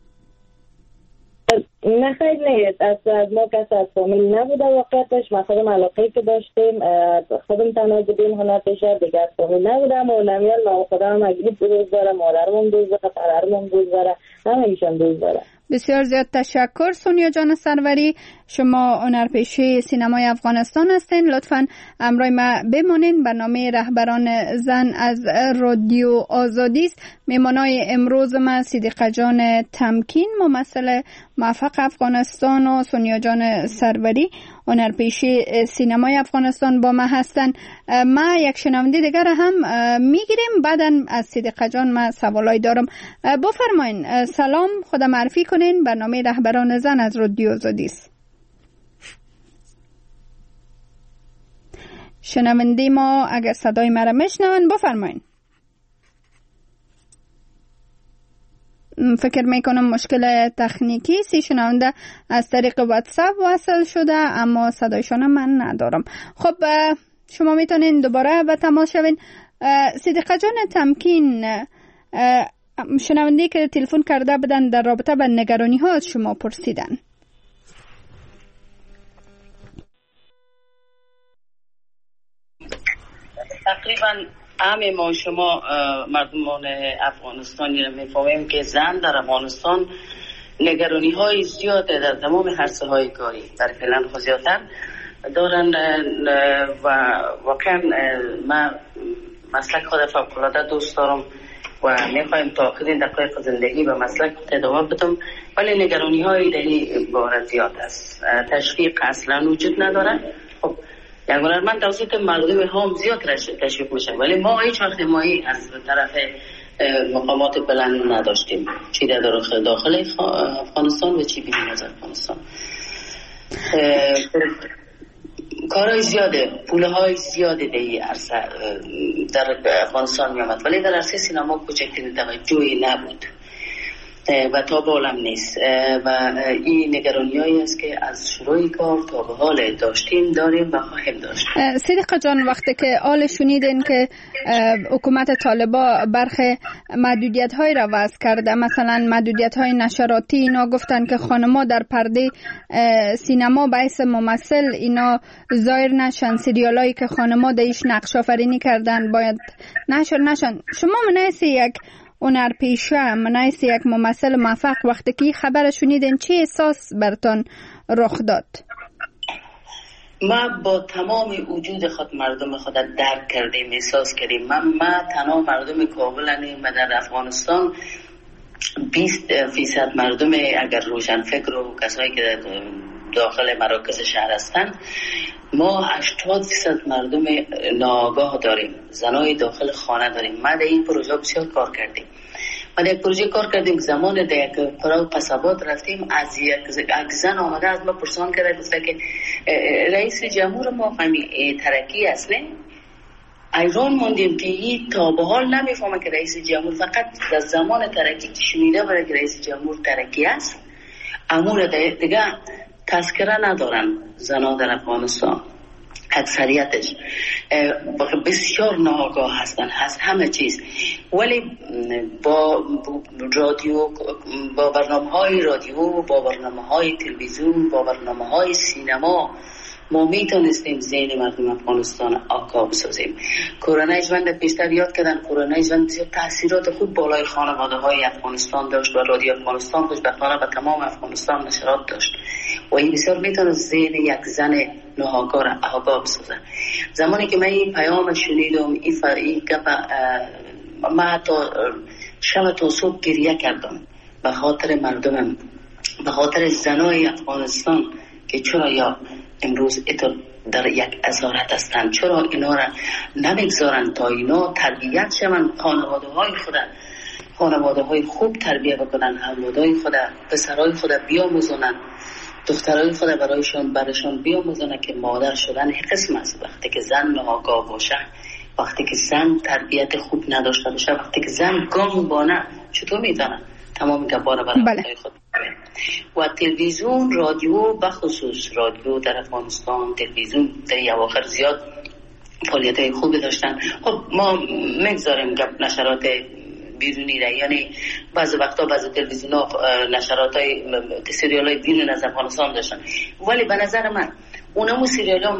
نه خیلی نیست، از ما کسی از فامیل نبوده واقعیتش. ما خودم علاقه که داشتیم خودم تنها بودیم هنر پیشه، دیگه از فامیل نبودم و نمیان ما خودم اگریب دوست داره، مادرمون دوست داره، پدرمون دوست داره، همه ایشان دوست داره. بسیار زیاد تشکر سونیا جان سروری. شما هنرپیشه سینمای افغانستان هستین. لطفاً همراه ما بمانین. برنامه رهبران زن از رادیو آزادی است. میمانای امروز ما صدیقه جان تمکین ممثل موفق افغانستان و سونیا جان سروری هنرپیشه سینمای افغانستان با ما هستن. ما یک شنونده دیگر هم میگیریم، بعداً از صدیقه جان ما سوالای دارم. بفرمایین. سلام، خود معرفی کنین. برنامه رهبران زن از رادیو آزادی است. شنونده ما اگر صدای مرا میشنون بفرمایین. فکر میکنم مشکل تکنیکی سی شنونده از طریق واتساپ وصل شده اما صدایشان من ندارم. خب شما میتونین دوباره به تماس شوین. صدیقه جان تمکین، شنونده که تلفن کرده بدن در رابطه با نگرانی ها از شما پرسیدن. تقریبا همه ما شما مردمان افغانستانی رو میفهمیم که زن در افغانستان نگرانی های زیاده در تمام حرصه های کاری در فعلا خزیاتر دارن و واقعا من مسلک خود فوق‌العاده دوست دارم و میخوایم تا آخرین دقایق زندگی به مسلک ادامه بدم، ولی نگرانی های در این باره زیاد است. تشویق اصلا وجود نداره. خب یک هنرمند توسط مردم هم زیاد تشویق میشه، ولی ما هیچ وقت مایی از طرف مقامات بلند نداشتیم، چی در داخل افغانستان و چی بیرون از افغانستان. کارهای زیاده، پولهای زیاده در عرصه در افغانستان می آمد، ولی در عرصه سینما کوچکترین توجهی نبود و تا به حال نیست و این نگرانی‌هایی است که از شروع کار تا به حال داشتیم، داریم و خواهیم داشت. صدیقه جان، وقتی که آل شنیدین که حکومت طالبا برخی محدودیت‌های را وضع کرده، مثلا محدودیت‌های نشراتی، اینا گفتن که خانم‌ها در پرده سینما به حیث ممثل اینا ظاهر نشن، سریالایی که خانم‌ها درش نقش آفرینی کردن باید نشر نشن. شما منیس یک هنرپیشه، منیس یک ممثل موفق، وقتی که خبر شنیدین چه احساس برتان رخ داد؟ ما با تمام وجود خود مردم خود درک کردیم، احساس کردیم. من ما تنها مردم کابل هستیم و در افغانستان بیست فیصد مردم اگر روشن فکر و کسایی که داخل مراکز شهر هستند، ما هشتاد درصد مردم ناآگاه داریم، زنای داخل خانه داریم. ما در این پروژه بسیار کار کردیم. ما در پروژه کار کردیم، زمان در یک پراو قصبات رفتیم، از یک زن آمده از ما پرسان کرده، گفته که رئیس جمهور ما فهمی ترکی است نه؟ ایران موندیم که این تا به حال نمیفهمه که رئیس جمهور، فقط در زمان ترکی که شنیده برای که رئیس جمهور ترکی است، امور دیگه تذکره ندارن. زنا در افغانستان اکثریتش بسیار ناآگاه هستن از همه چیز، ولی با رادیو، با برنامه‌های رادیو، با برنامه‌های تلویزیون، با برنامه‌های سینما ما میتونستیم ذهن مردم افغانستان آگاه بسازیم. کرونا ژوند بیشتر یاد کردن، کرونا ژوند تاثیرات خوب بالای خانواده‌های افغانستان داشت و رادیو افغانستان خوشبختانه به تمام افغانستان نشرات داشت و این بسیار میتونه ذهن یک زن ناآگاه را آگاه بسازه. زمانی که من این پیام شنیدم، این فرقی گپ، ما تا شب تا صبح گریه کردم به خاطر مردمم، به خاطر زنای افغانستان که چرا یا امروز اتو در یک اسارت هستند، چرا اینا را نمیگذارن تا اینا تربیت شون، خانواده های خود خانواده های خوب تربیه بکنن، اولادای خود، پسرای خود بیاموزونن، دخترای خود برایشان برایشان بیاموزونن که مادر شدن یک قسم است. وقتی که زن ناآگاه باشه، وقتی که زن تربیت خوب نداشته باشه، وقتی که زن گم بانه، چطور میتونه تمام گباره برای خود و تلویزیون، رادیو، بخصوص رادیو در افغانستان، تلویزیون در اواخر زیاد فعالیت‌های خوبی داشتن. خب ما میگذاریم گپ نشرات بیرونی را، یعنی بعضی وقتا بعضی تلویزیون‌ها نشرات‌های سریال‌های بیرون از افغانستان داشتن، ولی به نظر من اونمو سریال‌ها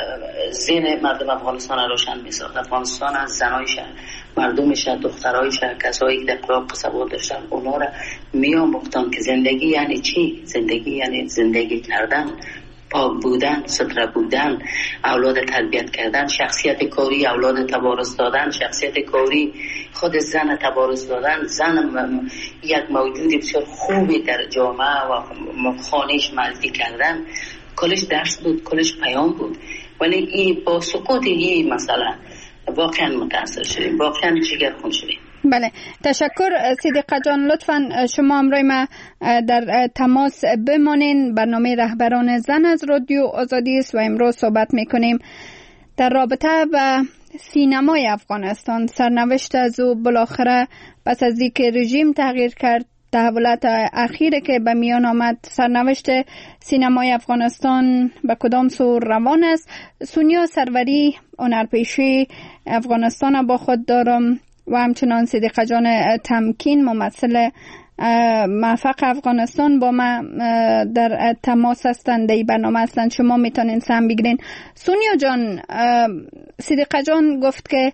ذهن مردم افغانستان روشن می‌ساخت. افغانستان از زنایش، مردمش، دخترایش، کسایی که در قراب قصبات داشتن، اونا را می‌آموختن که زندگی یعنی چی؟ زندگی یعنی زندگی کردن، پاک بودن، ستره بودن، اولاد تربیت کردن، شخصیت کاری اولاد تبارز دادن، شخصیت کاری خود زن تبارز دادن. زن یک موجود بسیار خوبی در جامعه و خانهش معرفی کردن. کلش درس بود، کلش پیام بود، ولی این با سقوط این مسئله واقعا متاثر شدیم، واقعا جگرخون شدیم. بله، تشکر صدیقه جان. لطفا شما امروز ما در تماس بمانین. برنامه رهبران زن از رادیو آزادی است و امروز صحبت میکنیم در رابطه با سینمای افغانستان. سرنوشت از او بالاخره پس از اینکه رژیم تغییر کرد، تحولات اخیره که به میان آمد، سرنوشت سینمای افغانستان به کدام سو روان است؟ سونیا سروری، هنرپیشه افغانستان با خود دارم و همچنان صدیقه جان تمکین، ممثل موفق افغانستان با ما در تماس هستند، در برنامه هستند. شما میتونین سهم بگیرین. سونیا جان، صدیقه جان گفت که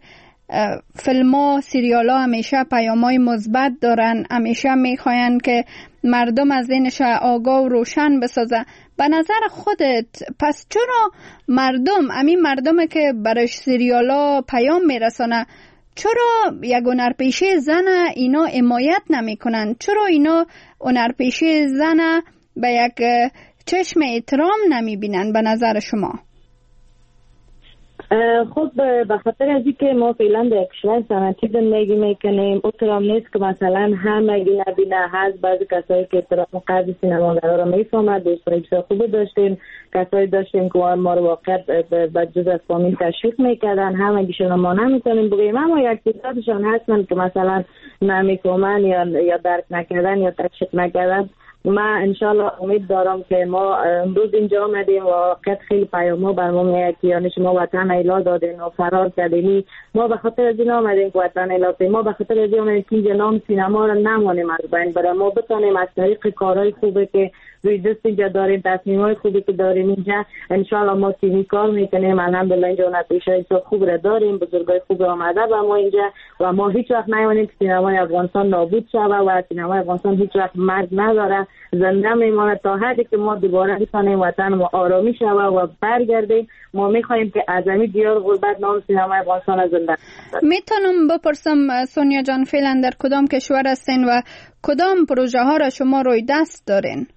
فیلم ها، سریال ها همیشه پیام های مثبت دارن، همیشه میخواین که مردم از ذهنش آگاه و روشن بسازه. به نظر خودت پس چرا مردم، همین مردم که برای سریال ها پیام میرسانه، چرا یک هنرپیشه زن اینا حمایت نمی کنن؟ چرا اینا هنرپیشه زن به یک چشم احترام نمی بینن به نظر شما؟ خب به خاطر از اینکه ما فعلا در کشور صنعتی زندگی میکنیم، اونطور نیست که مثلا همگی نبینه. هست بعضی کسایی که احترام قدر سینماگرا را میفهمند، دوستای بسیار خوب داشتیم، کسایی داشتیم که ما رو واقعا به جز از فامیل تشویق میکردن. همگیشون ما نمیتونیم بگیم، اما یک تعدادشان هستن که مثلا نمیفهمن یا یا درک نکردن یا تشویق نکردن. ما انشالله امید دارم که ما امروز اینجا آمدیم و واقعا خیلی پیام بر ما میاد که یعنی شما وطن ایلا دادین و فرار کردین. ما به خاطر از این آمدیم که وطن ایلا دادیم، ما به خاطر از این آمدیم که اینجا نام سینما را نمانیم از بین بره. ما بتانیم از طریق کارهای خوبه که روی دست اینجا داریم، تصمیم‌های خوبی که داریم اینجا، انشالله ما تیمی کار میکنیم. الحمدلله اینجا نتیجه خوب را داریم، بزرگای خوب آمده و ما اینجا و ما هیچ وقت نمی‌مونیم که سینمای افغانستان نابود شوه و سینمای افغانستان هیچ وقت مرگ نداره، زنده میمونه تا حدی که ما دوباره بتونیم وطن ما آرامی شوه و برگردیم. ما می‌خوایم که از همین دیار غربت نام سینمای افغانستان زنده. میتونم بپرسم سونیا جان فعلا در کدام کشور هستین و کدام پروژه ها را شما روی دست دارین؟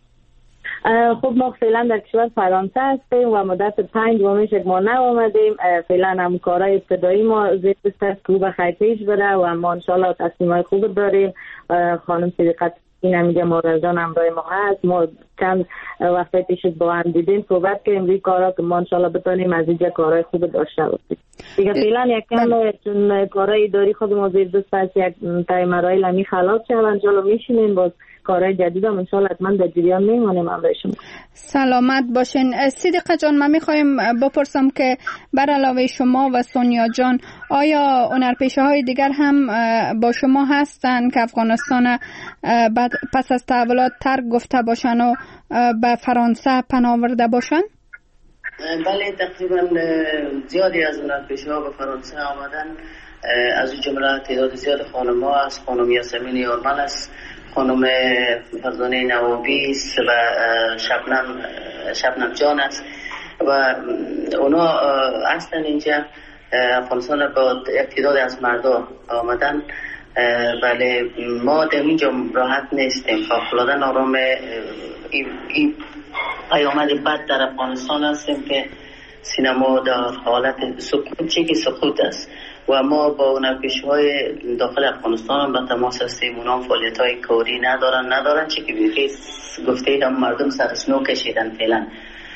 خب ما فعلا در کشور فرانسه هستیم و مدت پنج ماه یک ماه آمدیم. فعلا هم کارهای ابتدایی ما زیر دست است که به خیر پیش بره و ما انشالله تصمیمای خوب داریم. خانم صدیقه این همیجا مورزان همراه ما هست. ما چند وقتی پیش با هم دیدیم صحبت کردیم روی کارها که ما انشالله بتونیم از اینجا کارهای خوب داشته باشیم. دیگه فعلا یک کم چون کارهای اداری خود ما زیر دست است، یک تای مراحل همی خلاص شد انشالله میشینیم باز کارهای جدید هم انشالله حتما در جریان میمونیم هم باشیم. سلامت باشین. صدیقه جان ما میخوایم بپرسم که بر علاوه شما و سونیا جان آیا هنرپیشه های دیگر هم با شما هستن که افغانستان پس از تحولات ترک گفته باشن و به فرانسه پناه برده باشن؟ بله تقریبا زیادی از هنرپیشه ها به فرانسه آمدن. از جمله تعداد زیاد خانم ها است. خانم یاسمین یارمن است، خانم فرزانه نوابی است و شبنم شبنم جان است و اونا اصلا اینجا افغانستان با یک تعداد از مردم آمدن. ولی ما در اینجا راحت نیستیم. فوق‌العاده نارام این پیامد بد در افغانستان هستیم که سینما در حالت سقوط چه که سقوط است و ما با هنرپیشه‌های داخل افغانستان هم به تماس هستیم. اونا فعالیت‌های کاری ندارن ندارن چه که بیخی گفته هم مردم سرسنو کشیدن فعلا.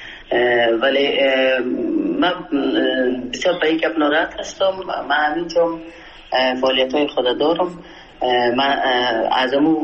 ولی من بسیار به یک ناراحت هستم. من همینجا فعالیت‌های خود دارم. من از امو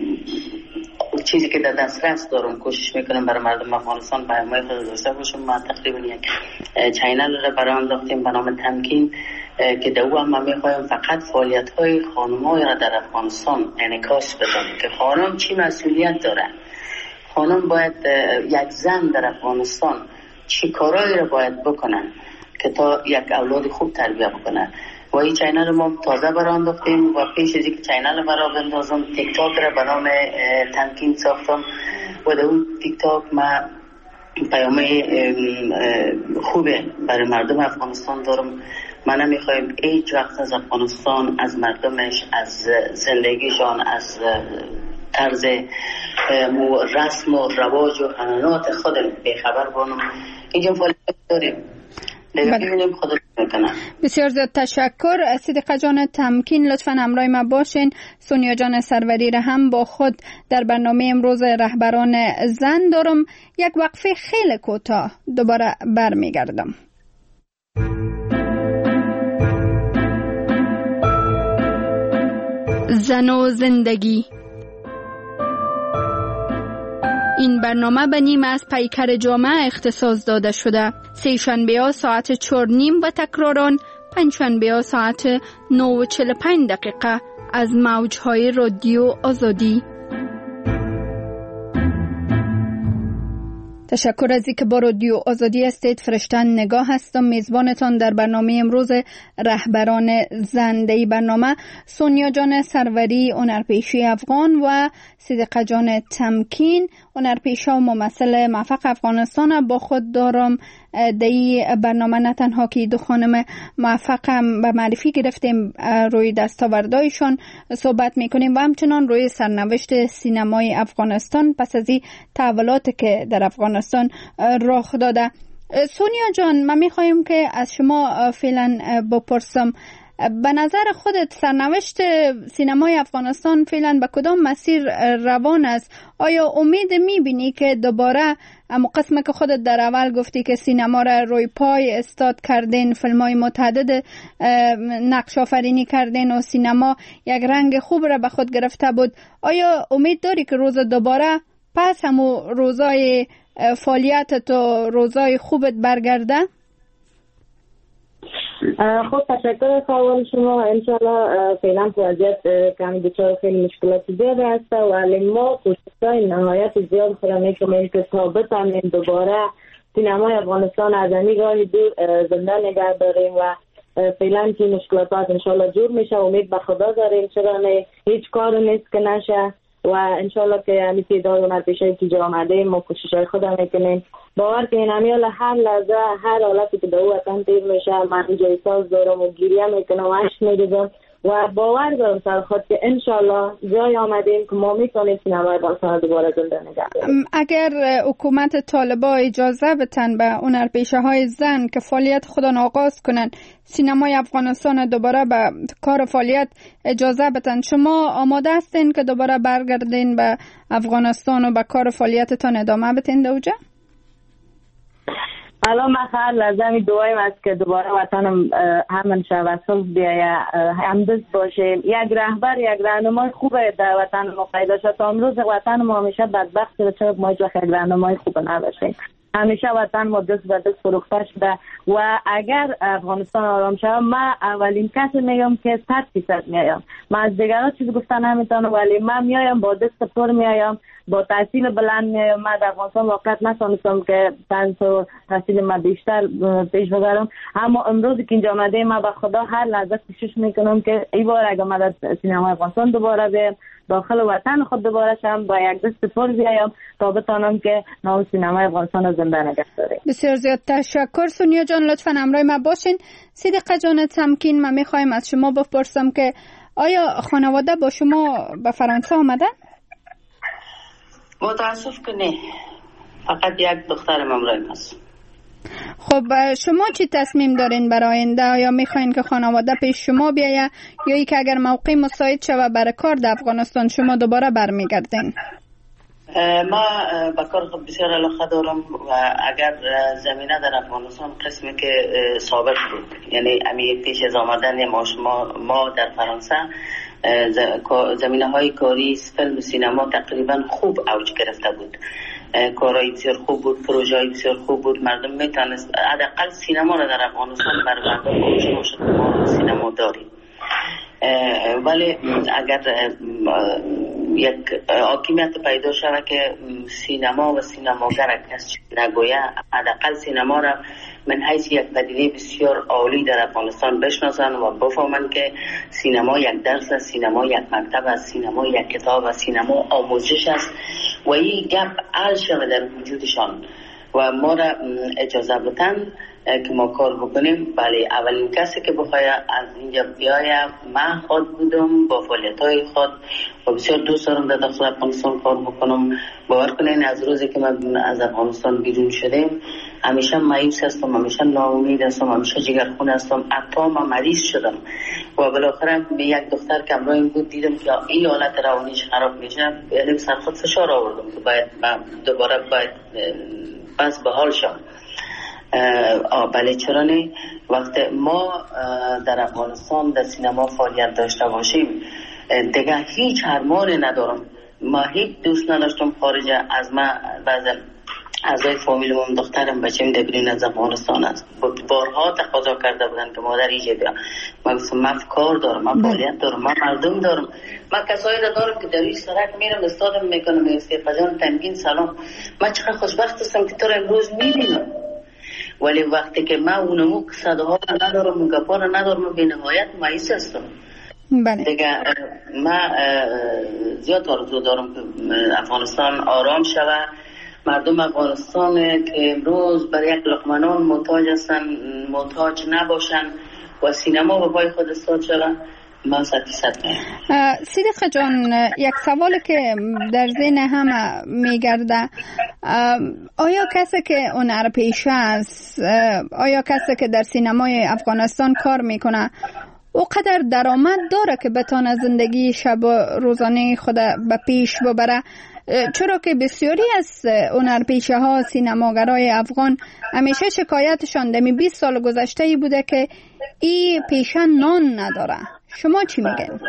چیزی که در دسترس دارم کوشش میکنم برای مردم افغانستان پیام‌های خود داشته باشم. ما تقریبا یک چینل را برای انداختیم به نام تمکین که در او هم میخوایم فقط فعالیت‌های خانم‌های را در افغانستان انعکاس بدم که خانم چی مسئولیت داره، خانم باید یک زن در افغانستان چی کارایی را باید بکنن که تا یک اولاد خوب تربیت بکنن. و این چینل ما تازه برای انداختیم و پیش از اینکه چینل برای بندازم تیک تاک را به نام تمکین ساختم و در اون تیک تاک ما پیامه خوبه برای مردم افغانستان دارم. ما نمیخوایم هیچ وقت از افغانستان، از مردمش، از زندگیشان، از طرز رسم و رواج و عنعنات خود بیخبر بانم. اینجا فعالیت داریم. بسیار زیاد تشکر. صدیقه جان تمکین لطفا همراه ما باشین. سونیا جان سروری را هم با خود در برنامه امروز رهبران زن دارم. یک وقفه خیلی کوتاه دوباره برمیگردم. زن و زندگی. این برنامه به نیم از پیکر جامعه اختصاص داده شده. سه شنبه ها ساعت چهار نیم و تکراران پنج شنبه ها ساعت نه و چهل و پنج دقیقه از موجهای رادیو آزادی. تشکر از اینکه با رادیو آزادی هستید. فرشتن نگاه هستم، میزبانتان در برنامه امروز رهبران زنده. برنامه سونیا جان سروری هنرپیشه افغان و صدیقه جان تمکین هنرپیشه و ممثل موفق افغانستان با خود دارم. در این برنامه نه تنها که دو خانم موفق هم به معرفی گرفتیم، روی دستاوردهایشان صحبت میکنیم و همچنان روی سرنوشت سینمای افغانستان پس از این تحولاتی که در افغانستان رخ داده. سونیا جان، ما میخوایم که از شما فعلا بپرسم، به نظر خودت سرنوشت سینمای افغانستان فعلا به کدام مسیر روان است؟ آیا امید میبینی که دوباره اما قسم که خودت در اول گفتی که سینما را روی پای استاد کردین، فیلمای متعدد نقش آفرینی کردین و سینما یک رنگ خوب را به خود گرفته بود، آیا امید داری که روز دوباره پس همو روزای فعالیتت و روزای خوبت برگرده؟ خب تشکر سوال شما. انشالله فعلا وضعیت کمی دچار خیلی مشکلات زیاد هست ولی ما کوشش‌های نهایت زیاد خودم میکنیم که تا بتونیم دوباره سینمای افغانستان از این راه دور زنده نگه داریم و فعلا که مشکلات انشالله جور میشه. امید به خدا داریم، چرا نه، هیچ کار نیست که نشه و انشالله که همی تعداد و نتیجه که جا آمده ما کوشش‌های خودم میکنیم. باور کنین همیال هر لحظه هر حالتی که دو وطن تیر میشه من جای ساز دارم و گریه میکنم و عشق میریزم و باور دارم سر خود که انشالله جای آمدیم که ما میتونیم سینمای افغانستان دوباره زنده نگه داریم. اگر حکومت طالبا اجازه بتن به هنرپیشه های زن که فعالیت خودن آغاز کنن، سینمای افغانستان دوباره به کار فعالیت اجازه بتن، شما آماده هستین که دوباره برگردین به افغانستان و به کار فعالیتتان ادامه بتین دوجه؟ الان من خیلی لازمی دعایم است که دوباره وطنم همین شود صلح بیایه، همدست باشه، یک رهبر یک راهنمای خوبه در وطن ما پیدا شد. تا امروز وطن ما همیشه بدبخت شده، چرا ما هیچ وقت یک راهنمای خوب نداشتیم؟ همیشه وطن ما دست به دست فروخته شده و اگر افغانستان آرام شود من اولین کسی میگم که صد فیصد میایم. من از دیگران چیز گفتن نمیتونم ولی من میایم با دست پر میایم، با تحصیل بلند میایم. من در افغانستان واقعا نتونستم که تنها تحصیل ما بیشتر پیش ببرم، اما امروز که اینجا آمده من به خدا هر لحظه کوشش میکنم که این بار اگه من در سینما افغانستان دوباره بیام، داخل وطن خود دوباره شم، با یک دست پر بیایم تا بتونم که نام سینما افغانستان زنده نگه داریم. بسیار زیاد تشکر سونیا جان، لطفاً همراه ما باشین. صدیقه جان تمکین، ما میخوایم از شما بپرسم که آیا خانواده با شما به فرانسه آمدن؟ متاسف که نه، فقط یک دخترم همراهم هست. خب شما چی تصمیم دارین برای آینده؟ یا میخواین که خانواده پیش شما بیایه یا ای که اگر موقع مساعد شوه برای کار در افغانستان شما دوباره برمیگردین؟ ما با کار خود بسیار علاقه دارم و اگر زمینه در افغانستان قسمی که ثابت بود، یعنی امی پیش از آمدن ما شما ما در فرانسه زمینه های کاری فیلم و سینما تقریبا خوب اوج گرفته بود، کارهای بسیار خوب بود، پروژه های بسیار خوب بود، مردم میتونست حداقل سینما را در افغانستان برای مردم آشنا شد ما سینما داریم. ولی اگر یک حاکمیت پیدا شود که سینما و سینماگر کس نگویه، حداقل سینما را من حیث یک پدیده بسیار عالی در افغانستان بشناسن و بفهمن که سینما یک درس است، سینما یک مکتب است، سینما یک کتاب است، سینما آموزش است و این گپ حل شود در وجودشان و ما را اجازه بدن که ما کار بکنیم. بله، اولین کسی که بخواه از اینجا بیایه من خود بودم با فعالیت‌های خود و بسیار دوست دارم در داخل افغانستان کار بکنم. باور کنین از روزی که من از افغانستان بیرون شدم همیشه مایوس هستم، همیشه ناامید هستم، همیشه جگرخون هستم، حتی من مریض شدم و بالاخره به یک دختر که همراهم بود دیدم که این حالت روانیش خراب میشه، یعنی سر خود فشار آوردم که باید دوباره باید بس به حال شم. آه بله، چرا نه؟ وقت ما در افغانستان در سینما فعالیت داشته باشیم دیگه هیچ هرمانی ندارم. ما هیچ دوست نداشتم خارج از ما، بعضا اعضای فامیلمون دخترم بچه‌م دبیرین از افغانستان است، بارها تقاضا کرده بودن که مادر ایجا بیا. من گفتم من کار دارم، من فعالیت دارم، من مردم دارم، من کسایی دارم که در این سرک میرم استادم میکنم استیفا جان تمکین سلام، من چقدر خوشبخت هستم که تو را امروز میبینم. ولی وقتی که من اونمو صداها را ندارم، اون گپا را ندارم، به نهایت مایوس هستم. بله. دیگه من زیاد آرزو دارم که افغانستان آرام شود، مردم افغانستان که امروز برای یک لقمه نان محتاج هستن محتاج نباشن و سینما به پای خود استاد شود. من صد فیصد صدیقه جان، یک سوال که در ذهن همه میگرده، آیا کسی که هنرپیشه است، آیا کسی که در سینمای افغانستان کار میکنه او قدر درآمد داره که بتونه زندگی شب و روزانه خود به پیش ببره؟ چرا که بسیاری از هنرپیشه ها، سینماگرای افغان همیشه شکایتشان دمی بیست سال گذشته ای بوده که این پیشه نان نداره. شما چی میگن؟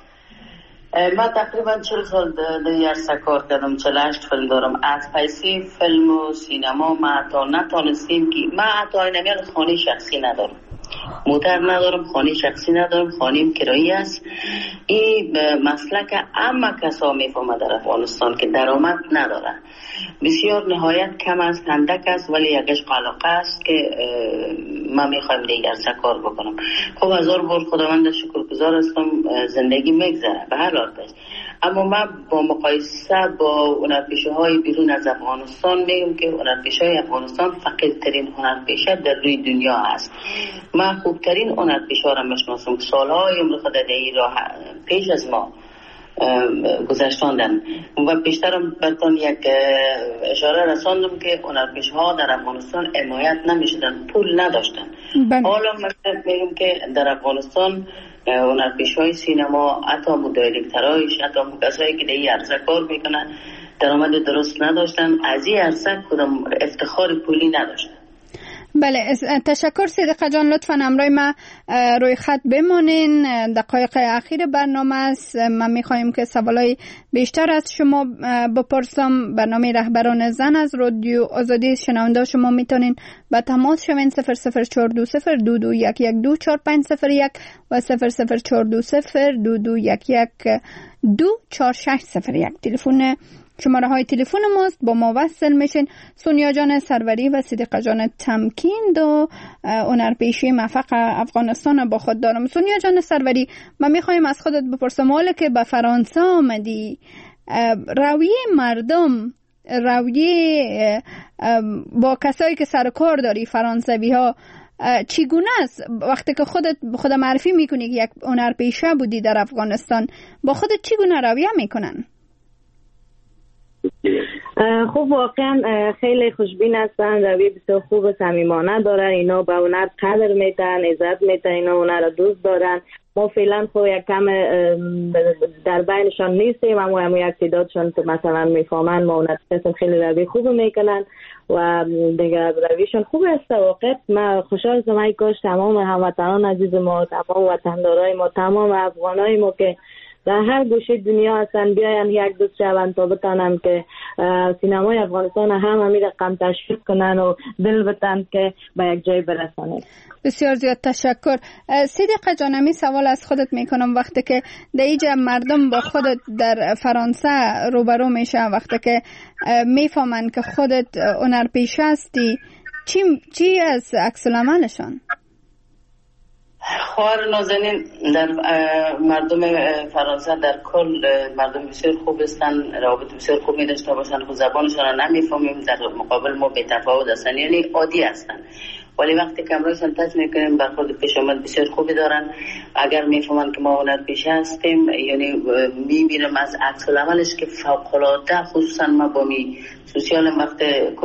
من تقریبا چهل سال در عرصه کار کردم، چهل و هشت فیلم دارم. از پیسی فیلم و سینما ما تا نتانستیم که من حتی اینمیان خانه شخصی ندارم، موتر ندارم، خانه شخصی ندارم، خانیم کرایی است. این مسلک اما کسا میفهمه در افغانستان که درآمد نداره، بسیار نهایت کم است، اندک است، ولی یکش علاقه است که من میخوایم دیگر کار بکنم. خب هزار بار خداوند شکرگزار هستم، زندگی میگذره به هر حال. اما من با مقایسه با هنرپیشه های بیرون از افغانستان میگم که هنرپیشه های افغانستان فقیرترین هنرپیشه در روی دنیا است. من خوبترین هنرپیشه را میشناسم، سالهای عمر خود در این راه پیش از ما گذشتاندن و پیشترم براتون یک اشاره رساندم که هنرپیشه ها در افغانستان حمایت نمیشدن، پول نداشتن. حالا من میگم که در افغانستان هنرپیشه های سینما، حتی مدایرکترهایش، حتی کسایی که در این عرصه کار میکنن درآمد درست نداشتن، از این عرصه کدام افتخار پولی نداشتن. بله، تشکر صدیقه جان. لطفا همراه ما روی خط بمانین، دقایق اخیر برنامه است. من میخوایم که سوالای بیشتر از شما بپرسم. برنامه رهبران زن از رادیو آزادی، شنونده شما میتونین با تماس شوین صفر صفر چهار دو صفر دو دو یک یک دو چهار پنج صفر یک و صفر صفر چهار دو صفر دو دو یک یک دو چهار شش صفر یک. تلفن شماره های تلفن ماست، با ما وصل میشین. سونیا جان سروری و صدیقه جان تمکین دو هنرپیشه موفق افغانستان با خود دارم. سونیا جان سروری، من میخوایم از خودت بپرسم، حالا که به فرانسه آمدی، رویه مردم، رویه با کسایی که سر کار داری فرانسوی ها چگونه است؟ وقتی که خودت خود معرفی میکنی که یک هنرپیشه بودی در افغانستان، با خودت چگونه رویه میکنن؟ خب واقعا خیلی خوشبین هستن، روی بسیار خوب و صمیمانه دارن. اینا به هنر قدر میتن، عزت میتن، اینا هنر رو دوست دارن. ما فعلا خب یک کم در بینشان نیستیم، اما همون یک تعدادشان که مثلا میفهمن ما هنر قسم خیلی روی خوب میکنن و دیگه رویشون خوب است. واقعا من خوشحال هستم ای کاش تمام هموطنان عزیز ما، تمام وطندارای ما، تمام افغانای ما که در هر گوشه دنیا هستن بیاین یک دوست شوند تا بتانن که سینمای افغانستان هم همین رقم تشویق کنن و دل بتن که به یک جای برسانه. بسیار زیاد تشکر. صدیقه جان، می سوال از خودت میکنم، وقتی که در اینجا مردم با خودت در فرانسه روبرو میشه، وقتی که میفهمن که خودت هنرپیشه هستی، چی چی از عکس العملشان؟ خوار نازنین، در مردم فرانسه در کل مردم بسیار خوب هستند، روابط بسیار خوبی داشته باشند. خود زبانشان را نمیفهمیم، در مقابل ما بی‌تفاوت هستند، یعنی عادی هستند، ولی وقتی که امروزشان تاچ میکنیم برخورد پیش آمد بسیار خوبی دارن. اگر میفهمن که ما هنرپیشه هستیم، یعنی میبینم از عکس العملش که فوق العاده، خصوصا ما با می سوسیال وقت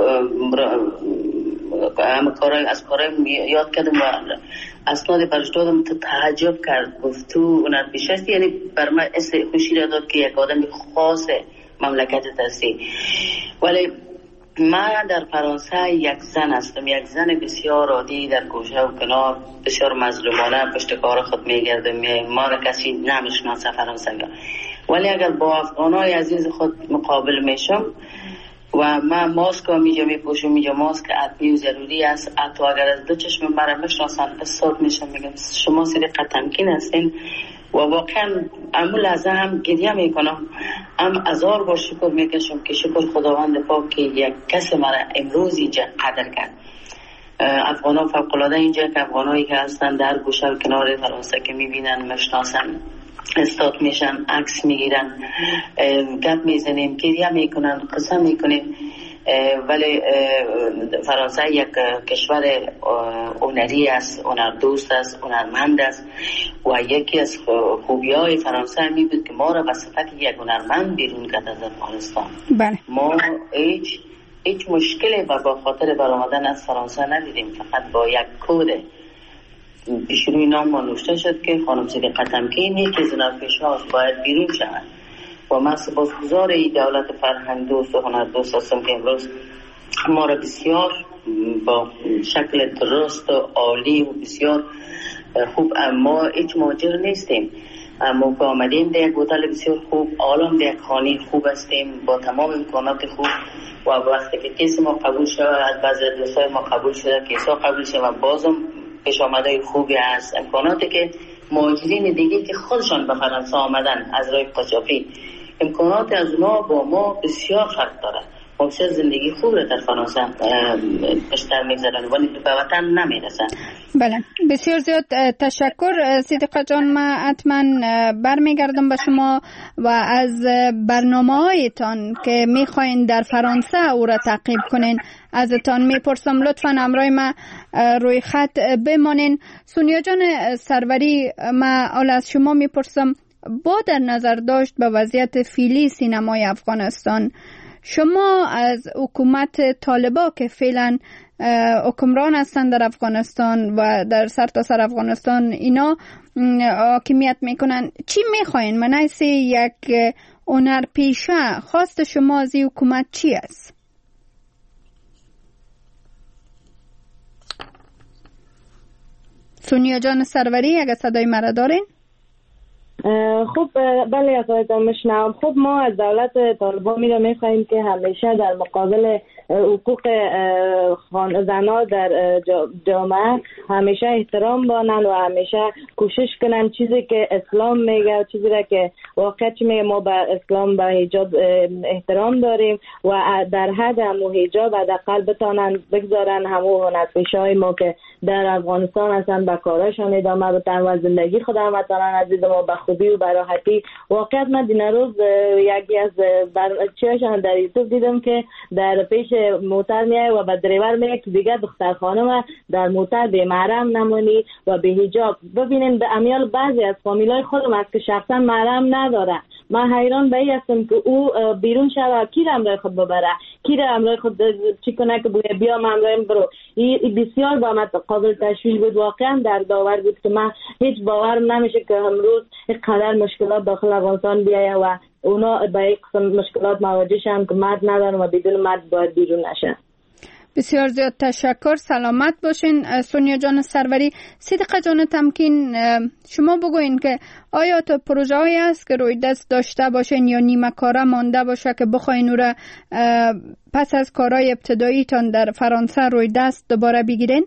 همه کارهای از کارهای یاد کردم و اسناد برش دادم، تو تعجب کرد، گفت تو هنرپیشه هستی، یعنی بر من حس خوشی را داد که یک آدم خاص مملکت هستی. ولی من در فرانسه یک زن هستم، یک زن بسیار عادی، در گوشه و کنار، بسیار مظلومانه پشت کار خود میگردم. ما را کسی نمیشناسه فرانسه، ولی اگر با افغانای عزیز خود مقابل میشم و من ماسک میجا میپوشم، میجا ماسک حتمی ضروری است، حتی اگر از دو چشم مرا میشناسن استاد میشم، میگم شما صدیقه تمکین هستین و واقعا امو لحظه هم گریه میکنم، هم هزار بار شکر میکشم که شکر خداوند پاک که یک کس مرا امروز اینجا قدر کرد. افغان ها فوق العاده اینجا که افغانایی که هستن در گوشه و کنار فرانسه که میبینن میشناسن استاد میشن، عکس میگیرن، گپ میزنیم، گریه میکنن، قصه میکنیم. ولی فرانسه یک کشور هنری است، هنردوست است، هنرمند است و یکی از خوبی های فرانسه همی بود که ما را به صفت یک هنرمند بیرون کرد از افغانستان. بله. ما هیچ هیچ مشکلی با با خاطر برآمدن از فرانسه ندیدیم. فقط با یک کد پیشروی نام ما نوشته شد که خانم صدیقه تمکین یکی از هنرپیشه‌ها باید بیرون شود و من سپاسگزار دولت فرهنگ دوست و هنر دوست هستم که امروز ما را بسیار با شکل درست و عالی و بسیار خوب، ما هیچ ماجر نیستیم، اما با آمدیم در یک هتل بسیار خوب، عالم در یک خانه خوب هستیم با تمام امکانات خوب و وقتی که کسی ما قبول شد، از بعضی دوستای ما قبول شده، کسا قبول شد و بازم پیش آمده خوبی هست، امکاناتی که مهاجرین دیگه که خودشان به فرانسه آمدن از راه قاچاقی، امکانات از اونا با ما بسیار فرق داره. ما بسیار زندگی خوب را در فرانسه بیشتر میگذرن ولی به وطن نمیرسن. بله، بسیار زیاد تشکر صدیقه جان. من حتما برمیگردم به شما و از برنامه‌هایتان که میخواین در فرانسه او را تعقیب کنین ازتان میپرسم. لطفا همراه ما روی خط بمانین. سونیا جان سروری، من حالا از شما میپرسم با در نظر داشت به وضعیت فعلی سینمای افغانستان، شما از حکومت طالبا که فعلا حکمران هستند در افغانستان و در سرتاسر افغانستان اینا حاکمیت میکنن، چی میخواین؟ من حیث یک هنرپیشه خواست شما از این حکومت چی است؟ سونیا جان سروری، اگه صدای مرا دارین؟ خب بله آقایتان میشنم. خب ما از دولت طالبان میره میخواییم که همیشه در مقابل حقوق زنها در جامعه همیشه احترام بانن و همیشه کوشش کنن چیزی که اسلام میگه، چیزی را که واقعا چی میگه، ما به اسلام به حجاب احترام داریم و در حد همو حجاب حداقل بتانن بگذارن همو هنرپیشه‌های ما که در افغانستان هستن به کارشان ادامه بدن و زندگی خود هم وطنان عزیز ما به خوبی و براحتی. واقعا من دین روز یکی از چیاشان در یوتیوب دیدم که در پیش موتر میای و به دریور میگه که دیگه دختر خانم در موتر به محرم نمونی و به حجاب. ببینین به امیال بعضی از فامیلای خودم است که شخصا محرم نداره. من حیران به این هستم که او بیرون شوه، کی را همراه خود ببره، کی را همراه خود چی کنه که بگه بیا من همراهم برو. این بسیار با من قابل تشویش بود، واقعا در داور بود که من هیچ باورم نمیشه که امروز اینقدر مشکلات داخل افغانستان بیایه و اونا به این قسم مشکلات مواجه شن که مرد ندارن و بدون مرد باید بیرون نشن. بسیار زیاد تشکر، سلامت باشین سونیا جان سروری. صدیقه جان تمکین، شما بگوین که آیا تو پروژه هایی است که روی دست داشته باشین یا نیمه کاره مانده باشه که بخواین او را پس از کارهای ابتداییتان در فرانسه روی دست دوباره بگیرین؟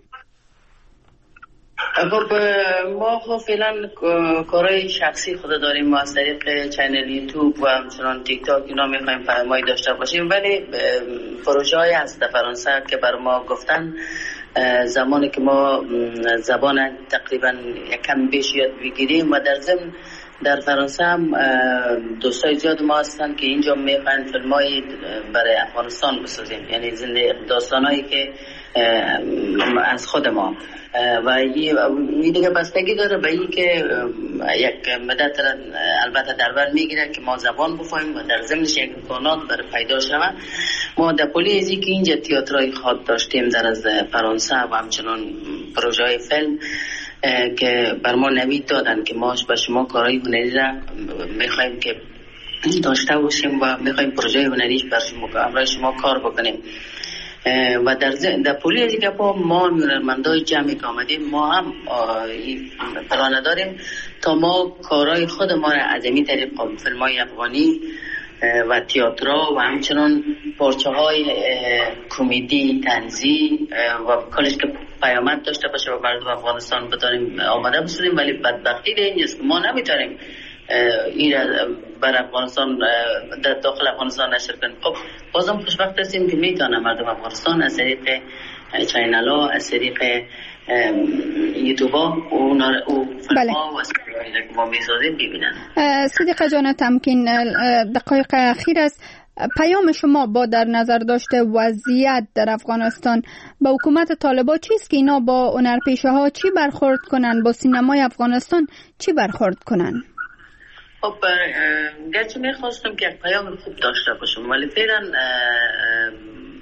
خب ما خب فعلا کارهای شخصی خود داریم، ما از طریق چینل یوتیوب و همچنان تیک تاک اینا میخوایم فرمایی داشته باشیم، ولی پروژه های هست در فرانسه که بر ما گفتن زمانی که ما زبان تقریبا یکم بیش یاد بگیریم و در ضمن در فرانسه هم دوستای زیاد ما هستن که اینجا میخواین فیلمای برای افغانستان بسازیم، یعنی زنده داستانایی که از خود ما و این دیگه بستگی داره به این که یک مدت البته در بر میگیره که ما زبان بفهمیم و در ضمنش یک امکانات برای پیدا شود. ما در پلی ازی که اینجا تئاترای خود داشتیم در از فرانسه و همچنان پروژه های فیلم که بر ما نوید دادن که ما به شما کارهای هنری را میخوایم که داشته باشیم و میخوایم پروژه هنریش بر شما همراه شما کار بکنیم و در در پولی از اینکه ما هنرمندای جمعی که آمدیم ما هم پلانه داریم تا ما کارهای خود ما را از این طریق فیلم‌های افغانی و تئاتر و همچنان پارچه های کمدی طنزی و کلش که پیامد داشته باشه و مردم افغانستان بتونیم آماده بسازیم، ولی بدبختی ده اینجاست که ما نمیتونیم این بر افغانستان در داخل افغانستان نشر کنیم. خب بازم خوشبخت هستیم که میتونه مردم افغانستان از طریق چینل ها، از طریق یوتیوب ها و فیلم‌ها و اسکریپت‌هایی که ما میسازیم ببینن. صدیقه جان تمکین، دقایق اخیر است، پیام شما با در نظر داشته وضعیت در افغانستان با حکومت طالبان چیست که اینا با هنرپیشه ها چی برخورد کنن، با سینمای افغانستان چی برخورد کنن؟ خب گرچه میخواستم که یک پیام خوب داشته باشم ولی فعلا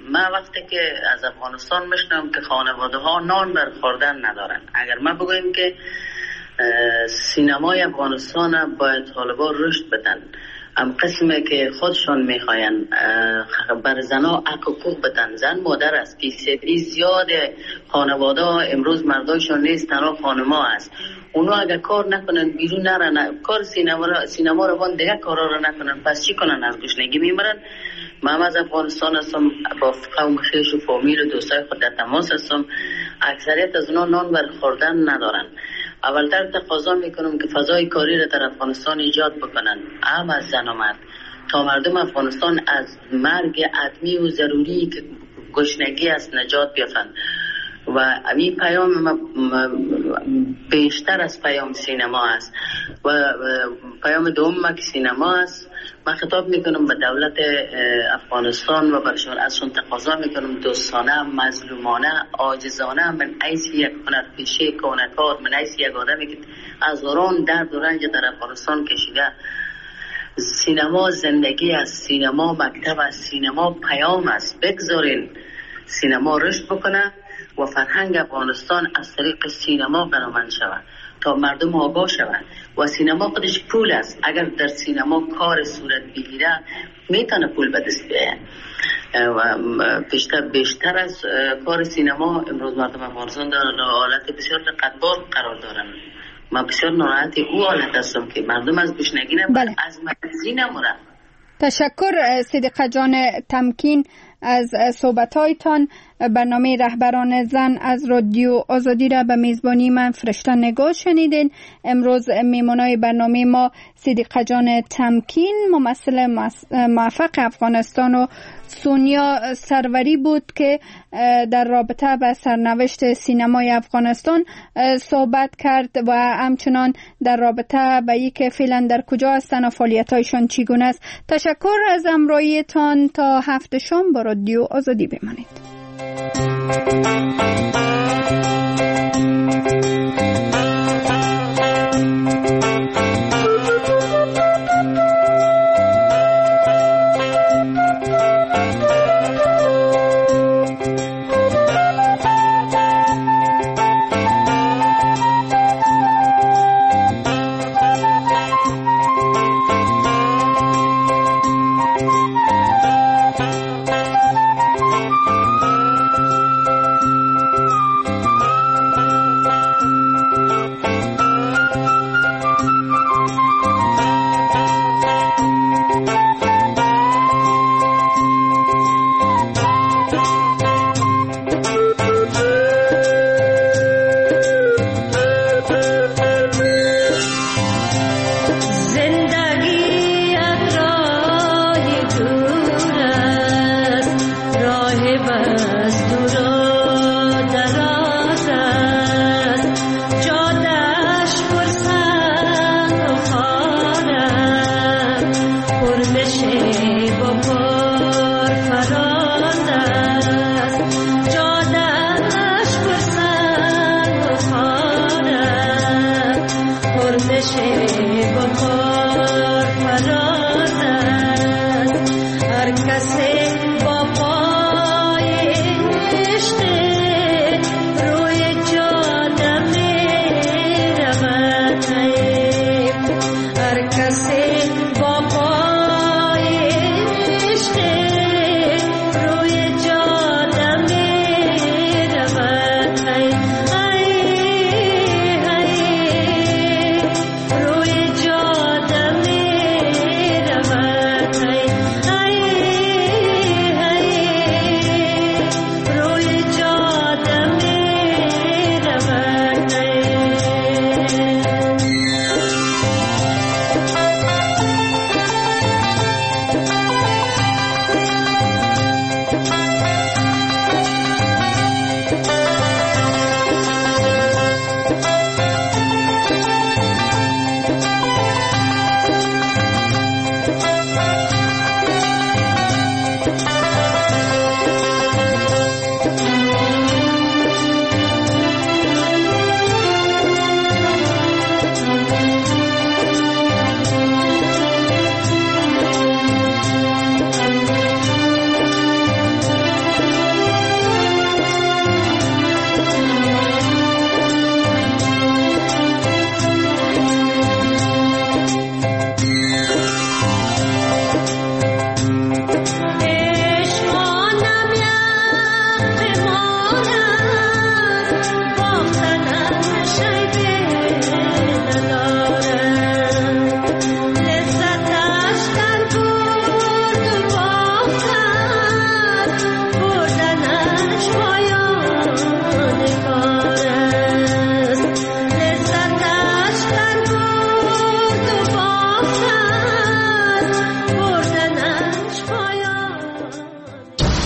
من وقتی که از افغانستان میشنم که خانواده ها نان بر خوردن ندارن، اگر ما بگوییم که سینمای افغانستان باید طالبان رشد بدن، ام قسمه که خودشون میخواین بر زنا حقوق بدن، زن مادر است، فیصدی زیاد خانواده امروز مردایشون نیست، تنها خانما است. اونا اگر کار نکنن بیرون نرن، کار سینما را سینما رو وان دیگه کارا رو نکنن، پس چی کنن؟ از گشنگی میمرن. من از افغانستان هستم، با قوم خویش و فامیل و دوستای خود در تماس هستم. اکثریت از اونا نان بر خوردن ندارن. اولتر تقاضا میکنم که فضای کاری را در افغانستان ایجاد بکنن، هم از زن و مرد، تا مردم افغانستان از مرگ حتمی و ضروری که گشنگی است نجات بیافند. و این پیام بیشتر از پیام سینما است و پیام دوم که سینما است. من خطاب میکنم به دولت افغانستان و برشون ازشون تقاضا میکنم دوستانه، مظلومانه، عاجزانه، من حیث یک هنرپیشه کانکار، من حیث یک آدمی که از دوران درد و رنج در افغانستان کشیده، سینما زندگی است، سینما مکتب است، سینما پیام است. بگذارین سینما رشد بکنه و فرهنگ افغانستان از طریق سینما قنومند شود تا مردم آگاه شوند. و سینما خودش پول است، اگر در سینما کار صورت بگیره میتونه پول به دست بیاره. و بیشتر بیشتر از کار سینما امروز مردم افغانستان در حالت بسیار قدبار قرار دارن. من بسیار ناراحت او حالت هستم که مردم از گشنگی نمورن، از مرزی نمورن. تشکر صدیقه جان تمکین از صحبت‌هایتان. برنامه رهبران زن از رادیو آزادی را به میزبانی من فرشته نگاه شنیدین. امروز میمونای برنامه ما صدیقه جان تمکین، ممثل موفق افغانستان، و سونیا سروری بود که در رابطه با سرنوشت سینمای افغانستان صحبت کرد و همچنان در رابطه با اینکه فعلا در کجا هستند و فعالیت‌هایشان چگونه است. تشکر از همراهیتان. تا هفته شام با رادیو آزادی بمانید.